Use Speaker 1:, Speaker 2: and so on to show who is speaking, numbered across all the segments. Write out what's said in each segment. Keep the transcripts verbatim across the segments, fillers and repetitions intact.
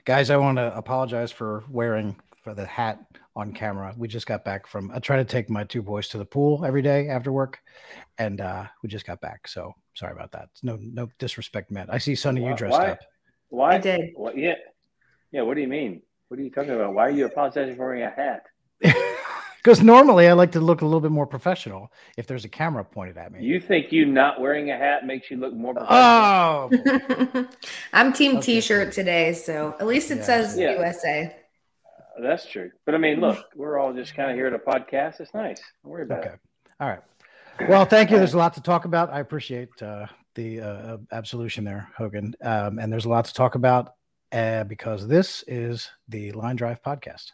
Speaker 1: Guys, I want to apologize for wearing for the hat on camera. We just got back from I try to take my two boys to the pool every day after work, and uh, we just got back. So sorry about that. No no disrespect meant. I see Sonny, you dressed
Speaker 2: why,
Speaker 1: up.
Speaker 2: Why?
Speaker 3: I did.
Speaker 2: What? Yeah. Yeah. What do you mean? What are you talking about? Why are you apologizing for wearing a hat?
Speaker 1: Because normally I like to look a little bit more professional if there's a camera pointed at me.
Speaker 2: You think you not wearing a hat makes you look more professional?
Speaker 1: Oh,
Speaker 3: I'm team
Speaker 1: Okay.
Speaker 3: T-shirt today, so at least it
Speaker 1: Yeah.
Speaker 3: says
Speaker 2: Yeah.
Speaker 3: U S A.
Speaker 2: Uh, that's true. But I mean, look, we're all just kind of here at a podcast. It's nice. Don't worry about
Speaker 1: Okay.
Speaker 2: it.
Speaker 1: All right. Well, thank you. There's a lot to talk about. I appreciate uh, the uh, absolution there, Hogan. Um, and there's a lot to talk about uh, because this is the Line Drive podcast.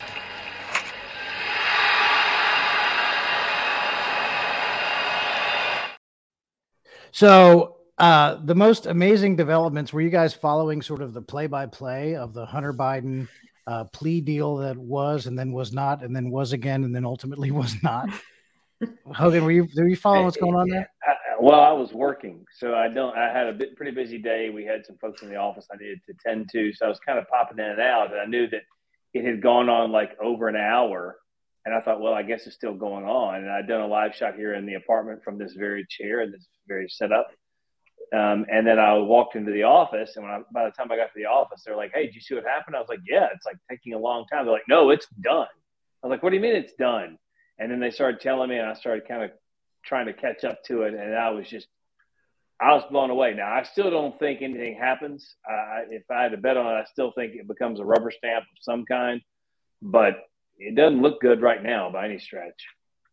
Speaker 1: So uh, the most amazing developments, were you guys following sort of the play-by-play of the Hunter Biden uh, plea deal that was and then was not and then was again and then ultimately was not? Hogan, were you were you following what's going on there?
Speaker 2: I, well, I was working, so I don't. I had a bit, pretty busy day. We had some folks in the office I needed to tend to, so I was kind of popping in and out. And I knew that it had gone on like over an hour, and I thought, well, I guess it's still going on. And I'd done a live shot here in the apartment from this very chair and this very setup. Um, and then I walked into the office, and when I, by the time I got to the office, they're like, "Hey, did you see what happened?" I was like, "Yeah, it's like taking a long time." They're like, "No, it's done." I was like, "What do you mean it's done?" And then they started telling me, and I started kind of trying to catch up to it. And I was just, I was blown away. Now, I still don't think anything happens. Uh, if I had to bet on it, I still think it becomes a rubber stamp of some kind. But it doesn't look good right now by any stretch.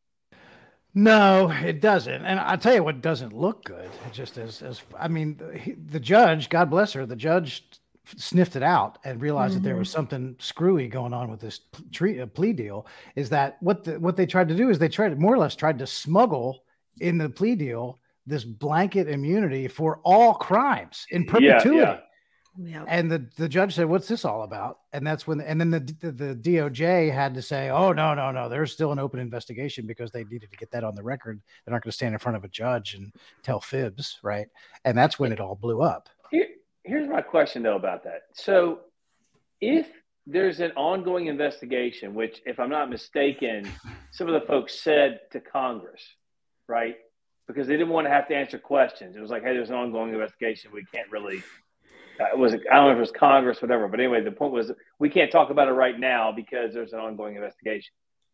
Speaker 1: No, it doesn't. And I'll tell you what doesn't look good. Just as, as I mean, the, the judge, God bless her, the judge sniffed it out and realized mm-hmm. that there was something screwy going on with this plea, plea deal. Is that what the, what they tried to do is they tried more or less tried to smuggle in the plea deal this blanket immunity for all crimes in perpetuity.
Speaker 2: Yeah,
Speaker 3: yeah.
Speaker 1: And the, the judge said, "What's this all about?" And that's when, and then the, the the D O J had to say, "Oh no, no, no, there's still an open investigation," because they needed to get that on the record. They're not going to stand in front of a judge and tell fibs, right? And that's when it all blew up.
Speaker 2: Here, here's my question though about that. So, if there's an ongoing investigation, which, if I'm not mistaken, some of the folks said to Congress, right? Because they didn't want to have to answer questions. It was like, "Hey, there's an ongoing investigation. We can't really." Uh, it was I don't know if it was Congress, whatever. But anyway, the point was we can't talk about it right now because there's an ongoing investigation.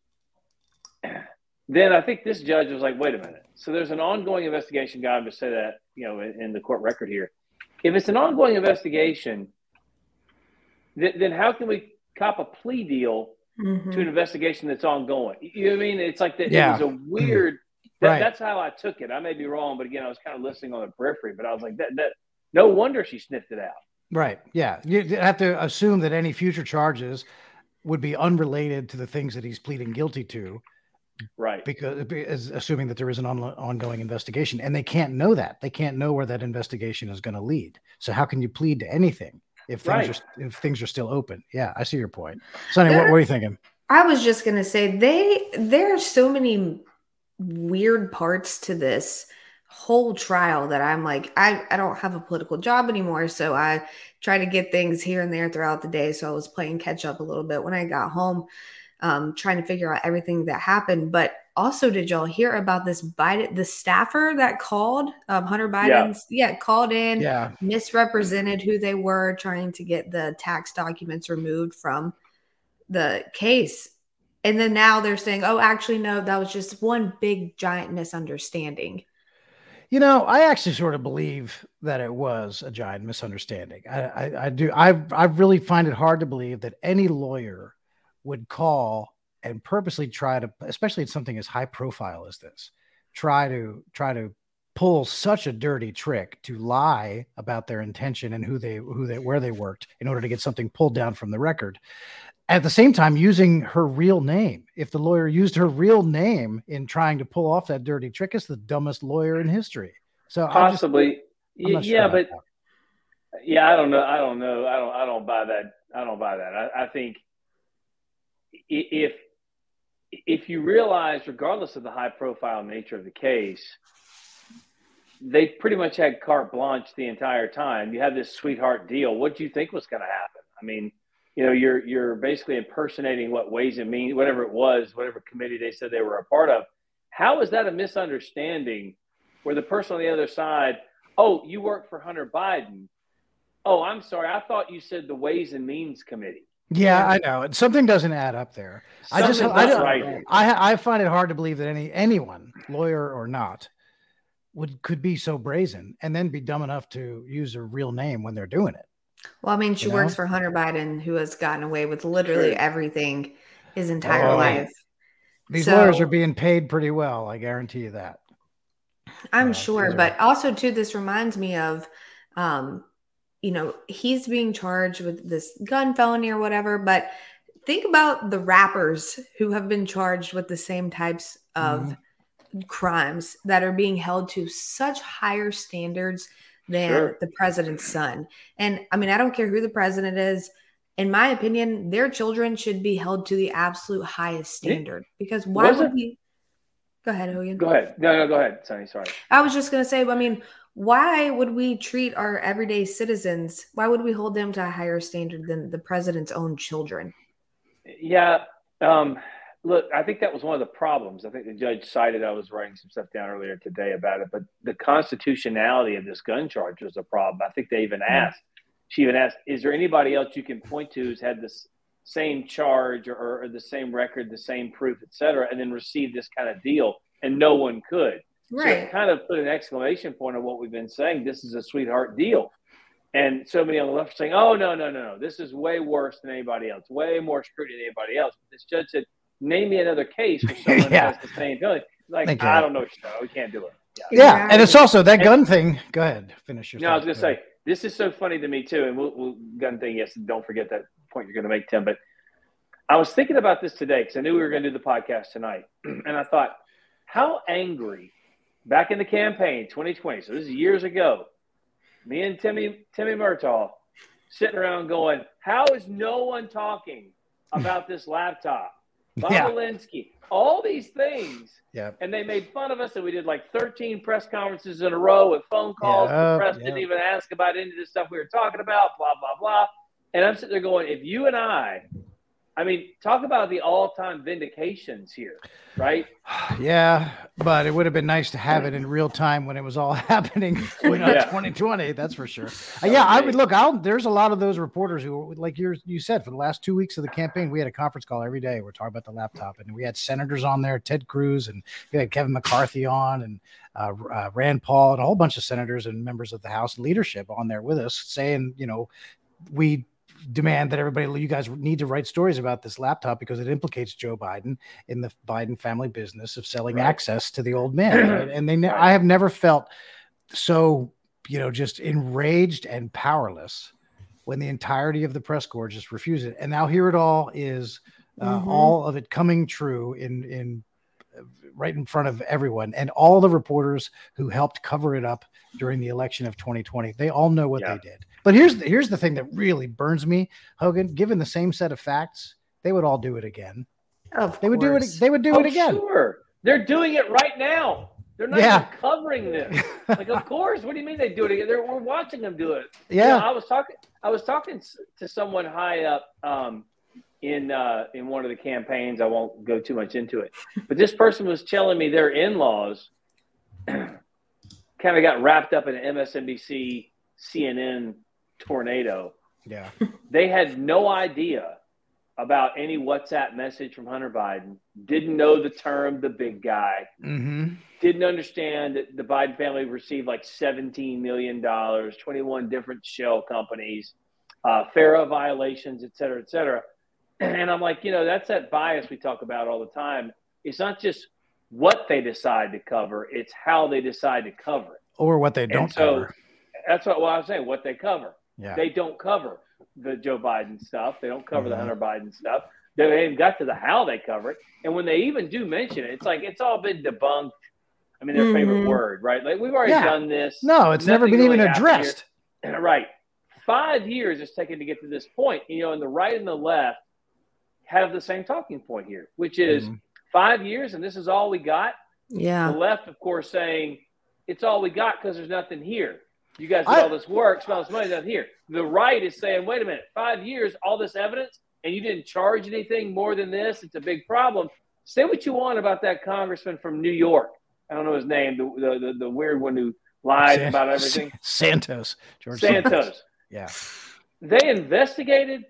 Speaker 2: Then I think this judge was like, "Wait a minute. So there's an ongoing investigation." God, to say that, you know, in, in the court record here. If it's an ongoing investigation, th- then how can we cop a plea deal mm-hmm. to an investigation that's ongoing? You know what I mean? It's like that. Yeah. It was a weird. That, right. That's how I took it. I may be wrong, but again, I was kind of listening on the periphery. But I was like, that that. No wonder she sniffed it out. Right.
Speaker 1: Yeah. You have to assume that any future charges would be unrelated to the things that he's pleading guilty to.
Speaker 2: Right.
Speaker 1: Because assuming that there is an on, ongoing investigation, and they can't know that. They can't know where that investigation is going to lead. So how can you plead to anything if things right. are if things are still open? Yeah, I see your point. Sonny, there, what were you thinking?
Speaker 3: I was just going to say they there are so many weird parts to this whole trial that I'm like, I, I don't have a political job anymore. So I try to get things here and there throughout the day. So I was playing catch up a little bit when I got home, um, trying to figure out everything that happened. But also, did y'all hear about this Biden, the staffer that called um, Hunter Biden's, yeah. yeah, called in,
Speaker 1: yeah.
Speaker 3: misrepresented who they were, trying to get the tax documents removed from the case. And then now they're saying, oh, actually, no, that was just one big giant misunderstanding.
Speaker 1: You know, I actually sort of believe that it was a giant misunderstanding. I, I, I do. I, I really find it hard to believe that any lawyer would call and purposely try to, especially in something as high profile as this, try to try to pull such a dirty trick to lie about their intention and who they, who they, where they worked in order to get something pulled down from the record. At the same time, using her real name. If the lawyer used her real name in trying to pull off that dirty trick, it's the dumbest lawyer in history. So
Speaker 2: possibly,
Speaker 1: just,
Speaker 2: yeah,
Speaker 1: sure
Speaker 2: but that. yeah, I don't know. I don't know. I don't. I don't buy that. I don't buy that. I, I think if if you realize, regardless of the high-profile nature of the case, they pretty much had carte blanche the entire time. You have this sweetheart deal. What do you think was going to happen? I mean, you know, you're you're basically impersonating what Ways and Means, whatever it was, whatever committee they said they were a part of. How is that a misunderstanding where the person on the other side, oh, you work for Hunter Biden. Oh, I'm sorry. I thought you said the Ways and Means Committee.
Speaker 1: Yeah, I know. Something doesn't add up there. I just, I, don't,
Speaker 2: right.
Speaker 1: I, I find it hard to believe that any anyone, lawyer or not, would could be so brazen and then be dumb enough to use a real name when they're doing it.
Speaker 3: Well, I mean, she
Speaker 1: you
Speaker 3: works
Speaker 1: know?
Speaker 3: for Hunter Biden, who has gotten away with literally
Speaker 2: True.
Speaker 3: everything his entire
Speaker 1: Oh,
Speaker 3: life.
Speaker 1: These
Speaker 3: So-
Speaker 1: lawyers are being paid pretty well. I guarantee you that.
Speaker 3: I'm
Speaker 1: Uh,
Speaker 3: sure,
Speaker 1: these are-
Speaker 3: but also too, this reminds me of, um, you know, he's being charged with this gun felony or whatever. But think about the rappers who have been charged with the same types of
Speaker 1: Mm-hmm.
Speaker 3: crimes that are being held to such higher standards than
Speaker 2: Sure.
Speaker 3: the president's son. And I mean, I don't care who the president is. In my opinion, their children should be held to the absolute highest standard. Because why
Speaker 2: Was
Speaker 3: would
Speaker 2: it-
Speaker 3: we? Go ahead, Hogan.
Speaker 2: Go ahead. No, no, go ahead, Sonny. Sorry.
Speaker 3: I was just going to say, I mean, why would we treat our everyday citizens? Why would we hold them to a higher standard than the president's own children?
Speaker 2: Yeah. Um, look, I think that was one of the problems. I think the judge cited, I was writing some stuff down earlier today about it, but the constitutionality of this gun charge was a problem. I think they even asked, she even asked, is there anybody else you can point to who's had this same charge or, or the same record, the same proof, et cetera, and then received this kind of deal? And no one could. So
Speaker 3: Right.
Speaker 2: it kind of put an exclamation point on what we've been saying. This is a sweetheart deal. And so many on the left are saying, oh, no, no, no, no. This is way worse than anybody else, way more scrutiny than anybody else. But this judge said, name me another case where someone
Speaker 1: Yeah.
Speaker 2: has the same feeling. Like,
Speaker 1: Thank
Speaker 2: I
Speaker 1: you.
Speaker 2: don't know. We can't do it. Yeah.
Speaker 1: Yeah, and it's also that
Speaker 2: And-
Speaker 1: gun thing. Go ahead, finish your.
Speaker 2: No, I was
Speaker 1: thought.
Speaker 2: going to say, this is so funny to me, too. And we'll, we'll gun thing, yes, don't forget that point you're going to make, Tim. But I was thinking about this today because I knew we were going to do the podcast tonight. And I thought, how angry back in the campaign, twenty twenty, so this is years ago, me and Timmy Timmy Murtaugh sitting around going, how is no one talking about this laptop? Bob
Speaker 1: Yeah.
Speaker 2: Alinsky, all these things.
Speaker 1: Yeah.
Speaker 2: And they made fun of us, and we did like thirteen press conferences in a row with phone calls.
Speaker 1: Yeah,
Speaker 2: the press
Speaker 1: yeah.
Speaker 2: didn't even ask about any of the stuff we were talking about, blah, blah, blah. And I'm sitting there going, if you and I, I mean, talk about the all-time vindications here, right?
Speaker 1: Yeah, but it would have been nice to have it in real time when it was all happening in
Speaker 2: Yeah.
Speaker 1: twenty twenty. That's for sure. Uh, yeah, I would look. I'll, there's a lot of those reporters who, like you you said, for the last two weeks of the campaign, we had a conference call every day. We're talking about the laptop, and we had senators on there, Ted Cruz, and we had Kevin McCarthy on, and uh, uh, Rand Paul, and a whole bunch of senators and members of the House leadership on there with us, saying, you know, we demand that everybody, you guys need to write stories about this laptop because it implicates Joe Biden in the Biden family business of selling
Speaker 2: Right.
Speaker 1: access to the old man. Right? And they, ne- I have never felt so, you know, just enraged and powerless when the entirety of the press corps just refused it. And now here it all is, uh,
Speaker 3: Mhm.
Speaker 1: all of it coming true in, in right in front of everyone, and all the reporters who helped cover it up during the election of twenty twenty, they all know what
Speaker 2: Yeah.
Speaker 1: they did. But here's the, here's the thing that really burns me, Hogan. Given the same set of facts, they would all do it again.
Speaker 3: Of
Speaker 1: They would do it.
Speaker 3: course.
Speaker 1: They would do
Speaker 2: Oh,
Speaker 1: it again.
Speaker 2: Sure. They're doing it right now. They're not
Speaker 1: Yeah.
Speaker 2: even covering this. Like, of course. What do you mean they do it again? They're, we're watching them do it. You
Speaker 1: Yeah.
Speaker 2: know, I was talking. I was talking s- to someone high up um, in uh, in one of the campaigns. I won't go too much into it, but this person was telling me their in-laws kind of got wrapped up in an M S N B C, C N N tornado.
Speaker 1: Yeah.
Speaker 2: They had no idea about any WhatsApp message from Hunter Biden. Didn't know the term "the big guy."
Speaker 1: Mm-hmm.
Speaker 2: Didn't understand that the Biden family received like seventeen million dollars, twenty-one different shell companies, uh, FARA violations, et cetera, et cetera. And I'm like, you know, that's that bias we talk about all the time. It's not just what they decide to cover, it's how they decide to cover it.
Speaker 1: Or what they
Speaker 2: And
Speaker 1: don't
Speaker 2: so
Speaker 1: cover.
Speaker 2: that's what well, I was saying, what they cover.
Speaker 1: Yeah.
Speaker 2: They don't cover the Joe Biden stuff. They don't cover
Speaker 1: Mhm.
Speaker 2: the Hunter Biden stuff. They haven't even got to the how they cover it. And when they even do mention it, it's like it's all been debunked. I mean, their favorite
Speaker 3: Mhm.
Speaker 2: word, right? Like, we've already
Speaker 1: Yeah.
Speaker 2: done this.
Speaker 1: No, it's never
Speaker 2: Nothing
Speaker 1: been
Speaker 2: really
Speaker 1: even
Speaker 2: happened
Speaker 1: addressed.
Speaker 2: here. Right. Five years it's taken to get to this point. You know, and the right and the left have the same talking point here, which is
Speaker 1: Mhm.
Speaker 2: five years and this is all we got.
Speaker 3: Yeah.
Speaker 2: The left, of course, saying it's all we got because there's nothing here. You guys did
Speaker 1: I,
Speaker 2: all this work, spent all this money down here. The right is saying, wait a minute, five years, all this evidence, and you didn't charge anything more than this. It's a big problem. Say what you want about that congressman from New York. I don't know his name, the the, the, the weird one who lies
Speaker 1: San,
Speaker 2: about everything.
Speaker 1: Santos. George
Speaker 2: Santos.
Speaker 1: Santos. Yeah.
Speaker 2: They investigated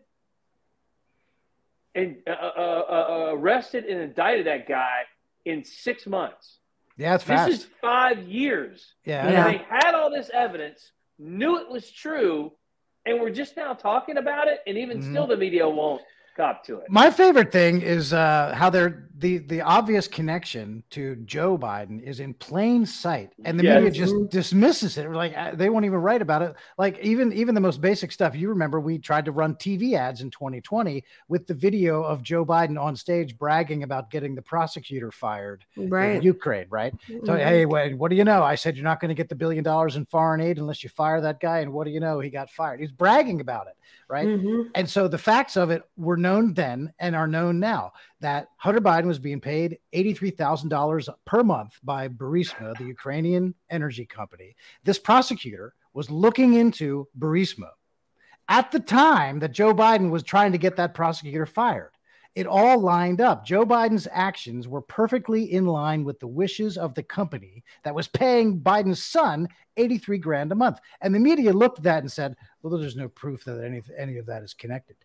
Speaker 2: and uh, uh, uh, arrested and indicted that guy in six months.
Speaker 1: Yeah, it's fast.
Speaker 2: This is five years.
Speaker 1: Yeah.
Speaker 2: And
Speaker 3: Yeah.
Speaker 2: they had all this evidence, knew it was true, and we're just now talking about it, and even
Speaker 1: Mhm.
Speaker 2: still the media won't cop to it.
Speaker 1: My favorite thing is uh, how they're the the obvious connection to Joe Biden is in plain sight, and the
Speaker 2: Yes.
Speaker 1: media just dismisses it. Like uh, they won't even write about it. Like even even the most basic stuff. You remember we tried to run T V ads in twenty twenty with the video of Joe Biden on stage bragging about getting the prosecutor fired
Speaker 3: Right.
Speaker 1: in Ukraine, right? So
Speaker 3: Mhm.
Speaker 1: hey, what, what do you know? I said you're not going to get the billion dollars in foreign aid unless you fire that guy, and what do you know? He got fired. He's bragging about it, right?
Speaker 3: Mhm.
Speaker 1: And so the facts of it were known then and are known now that Hunter Biden was being paid eighty-three thousand dollars per month by Burisma, the Ukrainian energy company. This prosecutor was looking into Burisma at the time that Joe Biden was trying to get that prosecutor fired. It all lined up. Joe Biden's actions were perfectly in line with the wishes of the company that was paying Biden's son eighty-three grand a month. And the media looked at that and said, well, there's no proof that any, any of that is connected.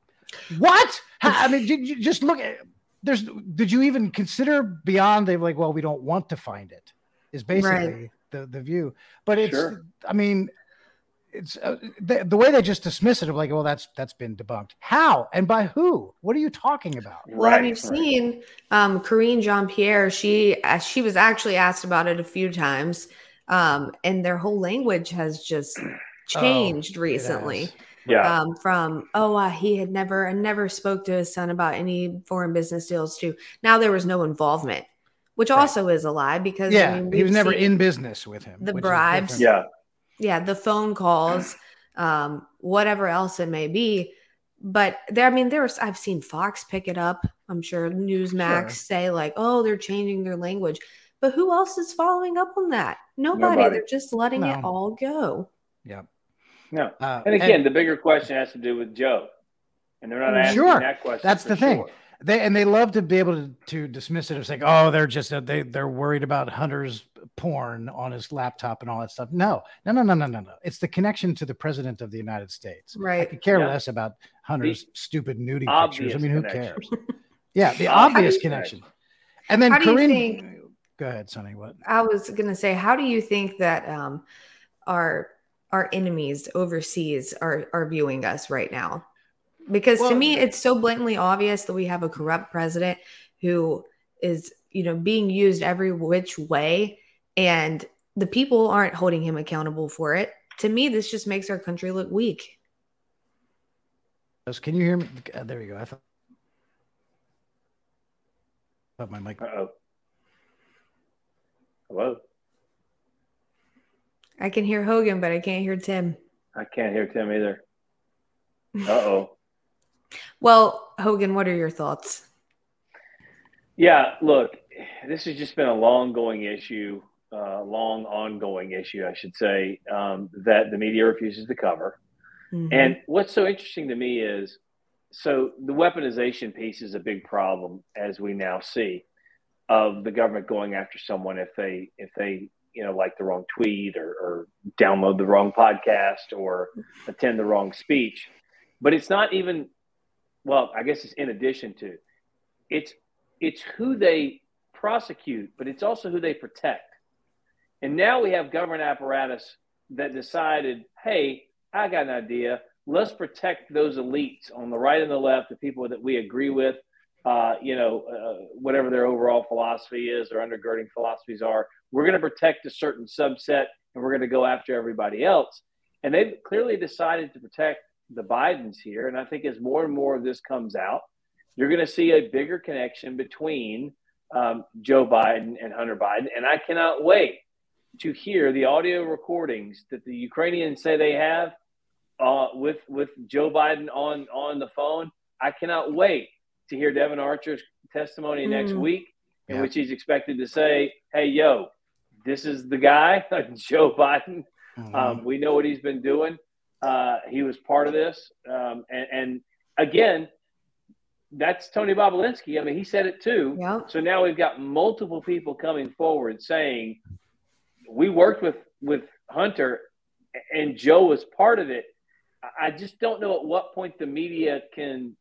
Speaker 1: What? I mean, you, you just look at there's, did you even consider beyond they like, well, we don't want to find it is basically
Speaker 3: Right.
Speaker 1: the, the view, but it's,
Speaker 2: Sure.
Speaker 1: I mean, it's uh, the, the way they just dismiss it of like, well, that's, that's been debunked. How, and by who? What are you talking about?
Speaker 3: Well, have you
Speaker 2: right.
Speaker 3: seen um, Karine Jean-Pierre? She uh, she was actually asked about it a few times, um, and their whole language has just changed
Speaker 1: Oh, it
Speaker 3: recently.
Speaker 1: has.
Speaker 2: Yeah.
Speaker 3: Um, from oh, uh, he had never and never spoke to his son about any foreign business deals. To now, there was no involvement, which
Speaker 1: Right.
Speaker 3: also is a lie because
Speaker 1: Yeah,
Speaker 3: I mean,
Speaker 1: he was
Speaker 3: we've
Speaker 1: never
Speaker 3: seen
Speaker 1: in business with him.
Speaker 3: the
Speaker 1: which is
Speaker 3: bribes.
Speaker 1: different.
Speaker 2: Yeah.
Speaker 3: yeah, the phone calls, um, whatever else it may be. But there, I mean, there's I've seen Fox pick it up. I'm sure Newsmax
Speaker 1: Sure.
Speaker 3: say like, oh, they're changing their language. But who else is following up on that? Nobody.
Speaker 2: Nobody.
Speaker 3: They're just letting it
Speaker 1: No.
Speaker 3: all go.
Speaker 1: Yeah.
Speaker 2: No.
Speaker 1: Uh,
Speaker 2: And again, the bigger question has to do with Joe. And they're not asking
Speaker 1: Sure.
Speaker 2: that question.
Speaker 1: That's
Speaker 2: for
Speaker 1: the thing.
Speaker 2: sure.
Speaker 1: They and they love to be able to, to dismiss it as like, oh, they're just they they're worried about Hunter's porn on his laptop and all that stuff. No, no, no, no, no, no, no. It's the connection to the president of the United States. I
Speaker 3: Right.
Speaker 1: could care
Speaker 2: Yeah.
Speaker 1: less about Hunter's stupid nudie
Speaker 2: obvious
Speaker 1: pictures. I mean, who
Speaker 2: connection.
Speaker 1: cares? Yeah, the
Speaker 2: Obvious
Speaker 1: obvious
Speaker 2: connection.
Speaker 1: connection. And then
Speaker 3: How do you
Speaker 1: Karine,
Speaker 3: think-
Speaker 1: go ahead, Sonny. What?
Speaker 3: I was gonna say, how do you think that um, our our enemies overseas are are viewing us right now? Because
Speaker 1: Well,
Speaker 3: to me, it's so blatantly obvious that we have a corrupt president who is, you know, being used every which way, and the people aren't holding him accountable for it. To me, this just makes our country look weak.
Speaker 1: Can you hear me? Uh, there you go. I thought, thought my mic.
Speaker 2: Uh-oh. Hello.
Speaker 3: I can hear Hogan, but I can't hear Tim.
Speaker 2: I can't hear Tim either. Uh-oh.
Speaker 3: Well, Hogan, what are your thoughts?
Speaker 2: Yeah, look, this has just been a long-going issue, uh, long ongoing issue, I should say, um, that the media refuses to cover.
Speaker 3: Mhm.
Speaker 2: And what's so interesting to me is, so the weaponization piece is a big problem, as we now see, of the government going after someone if they, if they, you know, like the wrong tweet or, or download the wrong podcast or attend the wrong speech. But it's not even, well, I guess it's in addition to, it's it's who they prosecute, but it's also who they protect. And now we have government apparatus that decided, hey, I got an idea. Let's protect those elites on the right and the left, the people that we agree with, uh, you know, uh, whatever their overall philosophy is or undergirding philosophies are. We're going to protect a certain subset and we're going to go after everybody else. And they've clearly decided to protect the Bidens here. And I think as more and more of this comes out, you're going to see a bigger connection between um, Joe Biden and Hunter Biden. And I cannot wait to hear the audio recordings that the Ukrainians say they have uh, with with Joe Biden on, on the phone. I cannot wait to hear Devin Archer's testimony mm. next week in
Speaker 1: yeah.
Speaker 2: which he's expected to say, hey, yo, this is the guy, Joe Biden, Mm-hmm. Um, we know what he's been doing. Uh, he was part of this. Um, and, and again, that's Tony Bobulinski. I mean, he said it too.
Speaker 3: Yep.
Speaker 2: So now we've got multiple people coming forward saying we worked with, with Hunter and Joe was part of it. I just don't know at what point the media can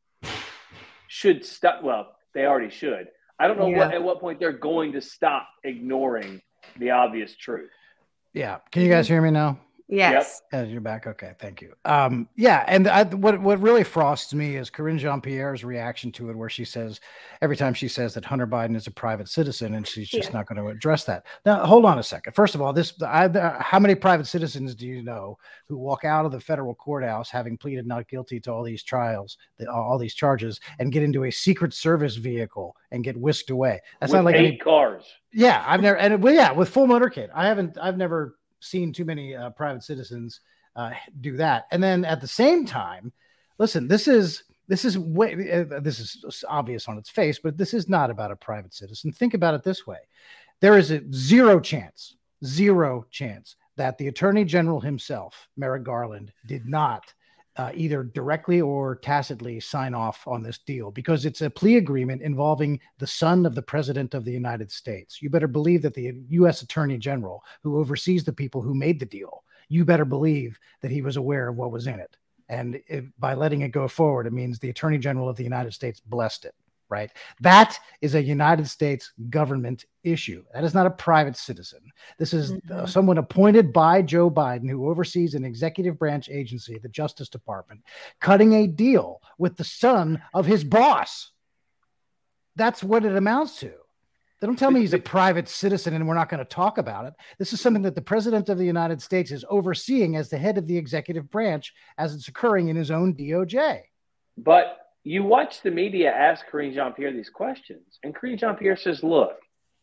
Speaker 2: should stop. Well, they already should. I don't know
Speaker 3: Yeah.
Speaker 2: what at what point they're going to stop ignoring the obvious truth.
Speaker 1: Yeah. Can you guys hear me now?
Speaker 3: Yes.
Speaker 1: Yep. You're back. Okay. Thank you. Um, yeah. And I, what, what really frosts me is Karine Jean-Pierre's reaction to it, where she says, every time she says that Hunter Biden is a private citizen, and she's just yeah. not going to address that. Now, hold on a second. First of all, this, I, how many private citizens do you know who walk out of the federal courthouse having pleaded not guilty to all these trials, the, all these charges, and get into a Secret Service vehicle and get whisked away? That's
Speaker 2: with
Speaker 1: not like
Speaker 2: eight
Speaker 1: any
Speaker 2: cars.
Speaker 1: Yeah. I've never, and well, yeah, with full motorcade. I haven't, I've never seen too many uh, private citizens uh, do that. And then at the same time, listen, this is this is way, uh, this is obvious on its face, but this is not about a private citizen. Think about it this way: there is a zero chance, zero chance that the Attorney General himself, Merrick Garland, did not uh, either directly or tacitly sign off on this deal, because it's a plea agreement involving the son of the President of the United States. You better believe that the U S Attorney General, who oversees the people who made the deal, you better believe that he was aware of what was in it. And if, by letting it go forward, it means the Attorney General of the United States blessed it, right? That is a United States government issue. That is not a private citizen. This is mm-hmm. uh, someone appointed by Joe Biden, who oversees an executive branch agency, the Justice Department, cutting a deal with the son of his boss. That's what it amounts to. They don't tell me he's a private citizen and we're not going to talk about it. This is something that the President of the United States is overseeing as the head of the executive branch as it's occurring in his own D O J.
Speaker 2: But you watch the media ask Karine Jean-Pierre these questions, and Karine Jean-Pierre says, look,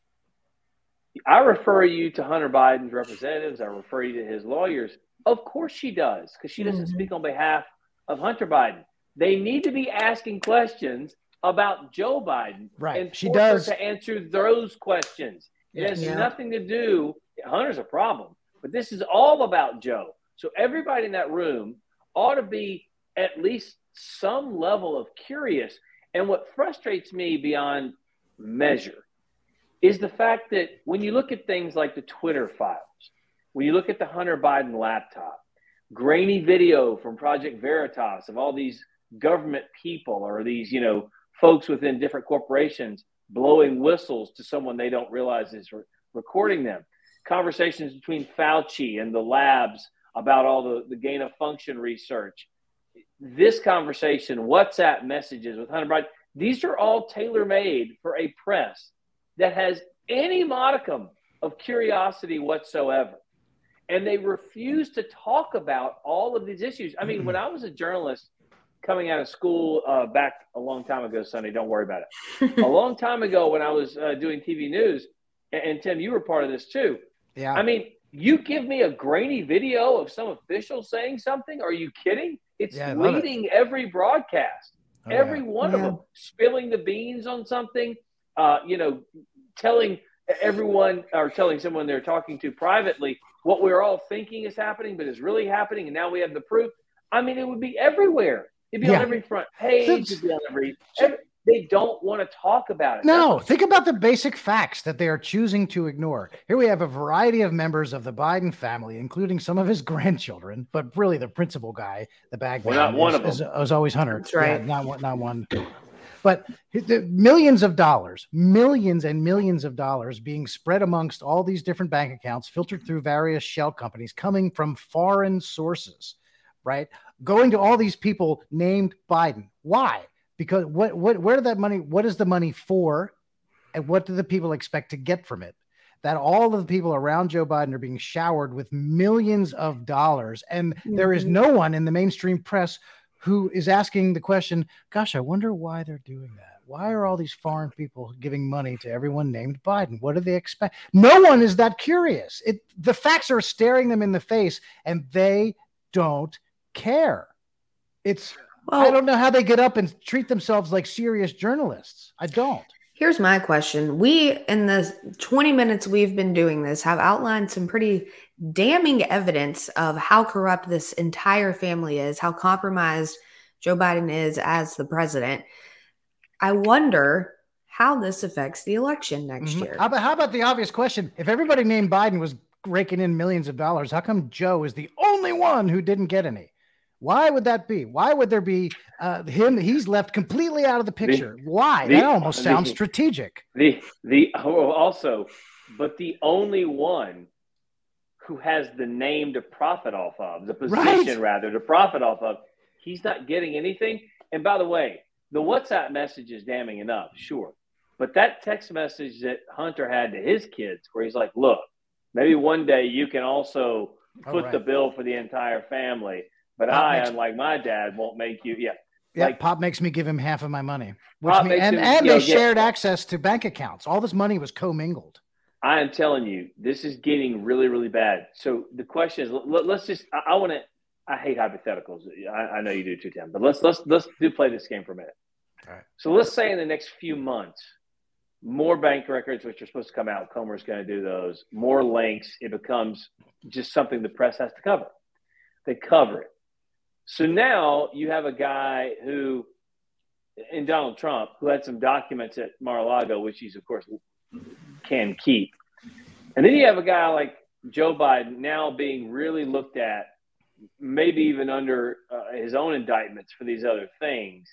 Speaker 2: I refer you to Hunter Biden's representatives. I refer you to his lawyers. Of course she does, because she doesn't mm-hmm. speak on behalf of Hunter Biden. They need to be asking questions about Joe Biden.
Speaker 1: Right.
Speaker 2: And
Speaker 1: she does
Speaker 2: to answer those questions. It has
Speaker 3: yeah.
Speaker 2: nothing to do. Hunter's a problem, but this is all about Joe. So everybody in that room ought to be at least some level of curious. And what frustrates me beyond measure is the fact that when you look at things like the Twitter files, when you look at the Hunter Biden laptop, grainy video from Project Veritas of all these government people or these, you know, folks within different corporations blowing whistles to someone they don't realize is re- recording them, conversations between Fauci and the labs about all the, the gain of function research, this conversation, WhatsApp messages with Hunter Biden, these are all tailor-made for a press that has any modicum of curiosity whatsoever. And they refuse to talk about all of these issues. I mean, mm-hmm. when I was a journalist coming out of school uh, back a long time ago, Sonny, don't worry about it. a long time ago when I was uh, doing T V news, and, and Tim, you were part of this too.
Speaker 1: Yeah.
Speaker 2: I mean, you give me a grainy video of some official saying something. Are you kidding? It's
Speaker 1: yeah,
Speaker 2: leading it. every broadcast, oh, every
Speaker 1: yeah.
Speaker 2: one
Speaker 3: yeah.
Speaker 2: of them, spilling the beans on something, uh, you know, telling everyone or telling someone they're talking to privately what we're all thinking is happening, but is really happening. And now we have the proof. I mean, it would be everywhere. It'd be yeah. on every front page. It'd be on every, every – they don't want to talk about it.
Speaker 1: No, That's- think about the basic facts that they are choosing to ignore. Here we have a variety of members of the Biden family, including some of his grandchildren, but really the principal guy, the bag
Speaker 2: well,
Speaker 1: man,
Speaker 2: not one
Speaker 1: is,
Speaker 2: of them.
Speaker 1: is, is always Hunter.
Speaker 3: That's right.
Speaker 1: Yeah, not one, not one. But the millions of dollars, millions and millions of dollars being spread amongst all these different bank accounts, filtered through various shell companies, coming from foreign sources, right? Going to all these people named Biden. Why? Because what, what, where did that money, what is the money for? And what do the people expect to get from it? That all of the people around Joe Biden are being showered with millions of dollars. And mm-hmm. there is no one in the mainstream press who is asking the question, gosh, I wonder why they're doing that. Why are all these foreign people giving money to everyone named Biden? What do they expect? No one is that curious. It, the facts are staring them in the face and they don't care. It's, well, I don't know how they get up and treat themselves like serious journalists. I don't.
Speaker 3: Here's my question. We, in the twenty minutes we've been doing this, have outlined some pretty damning evidence of how corrupt this entire family is, how compromised Joe Biden is as the president. I wonder how this affects the election next
Speaker 1: Mhm.
Speaker 3: year.
Speaker 1: How about, how about the obvious question? If everybody named Biden was raking in millions of dollars, how come Joe is the only one who didn't get any? Why would that be? Why would there be uh, him? He's left completely out of the picture.
Speaker 2: The,
Speaker 1: Why?
Speaker 2: The,
Speaker 1: that almost
Speaker 2: the,
Speaker 1: sounds strategic.
Speaker 2: The the oh, also, but the only one who has the name to profit off of, the position right. rather to profit off of, he's not getting anything. And by the way, the WhatsApp message is damning enough, sure. But that text message that Hunter had to his kids, where he's like, "Look, maybe one day you can also foot right. the bill for the entire family." But Pop I, makes, unlike my dad, won't make you. Yeah,
Speaker 1: yeah.
Speaker 2: Like,
Speaker 1: Pop makes me give him half of my money, which mean, and him, and they know, shared get, access to bank accounts. All this money was commingled.
Speaker 2: I am telling you, this is getting really, really bad. So the question is, let, let's just. I, I want to. I hate hypotheticals. I, I know you do too, Tim. But let's let's let's do play this game for a minute.
Speaker 1: All right.
Speaker 2: So let's say in the next few months, more bank records, which are supposed to come out. Comer's going to do those. More links. It becomes just something the press has to cover. They cover it. So now you have a guy who, in Donald Trump, who had some documents at Mar-a-Lago, which he's, of course, can keep. And then you have a guy like Joe Biden now being really looked at, maybe even under uh, his own indictments for these other things.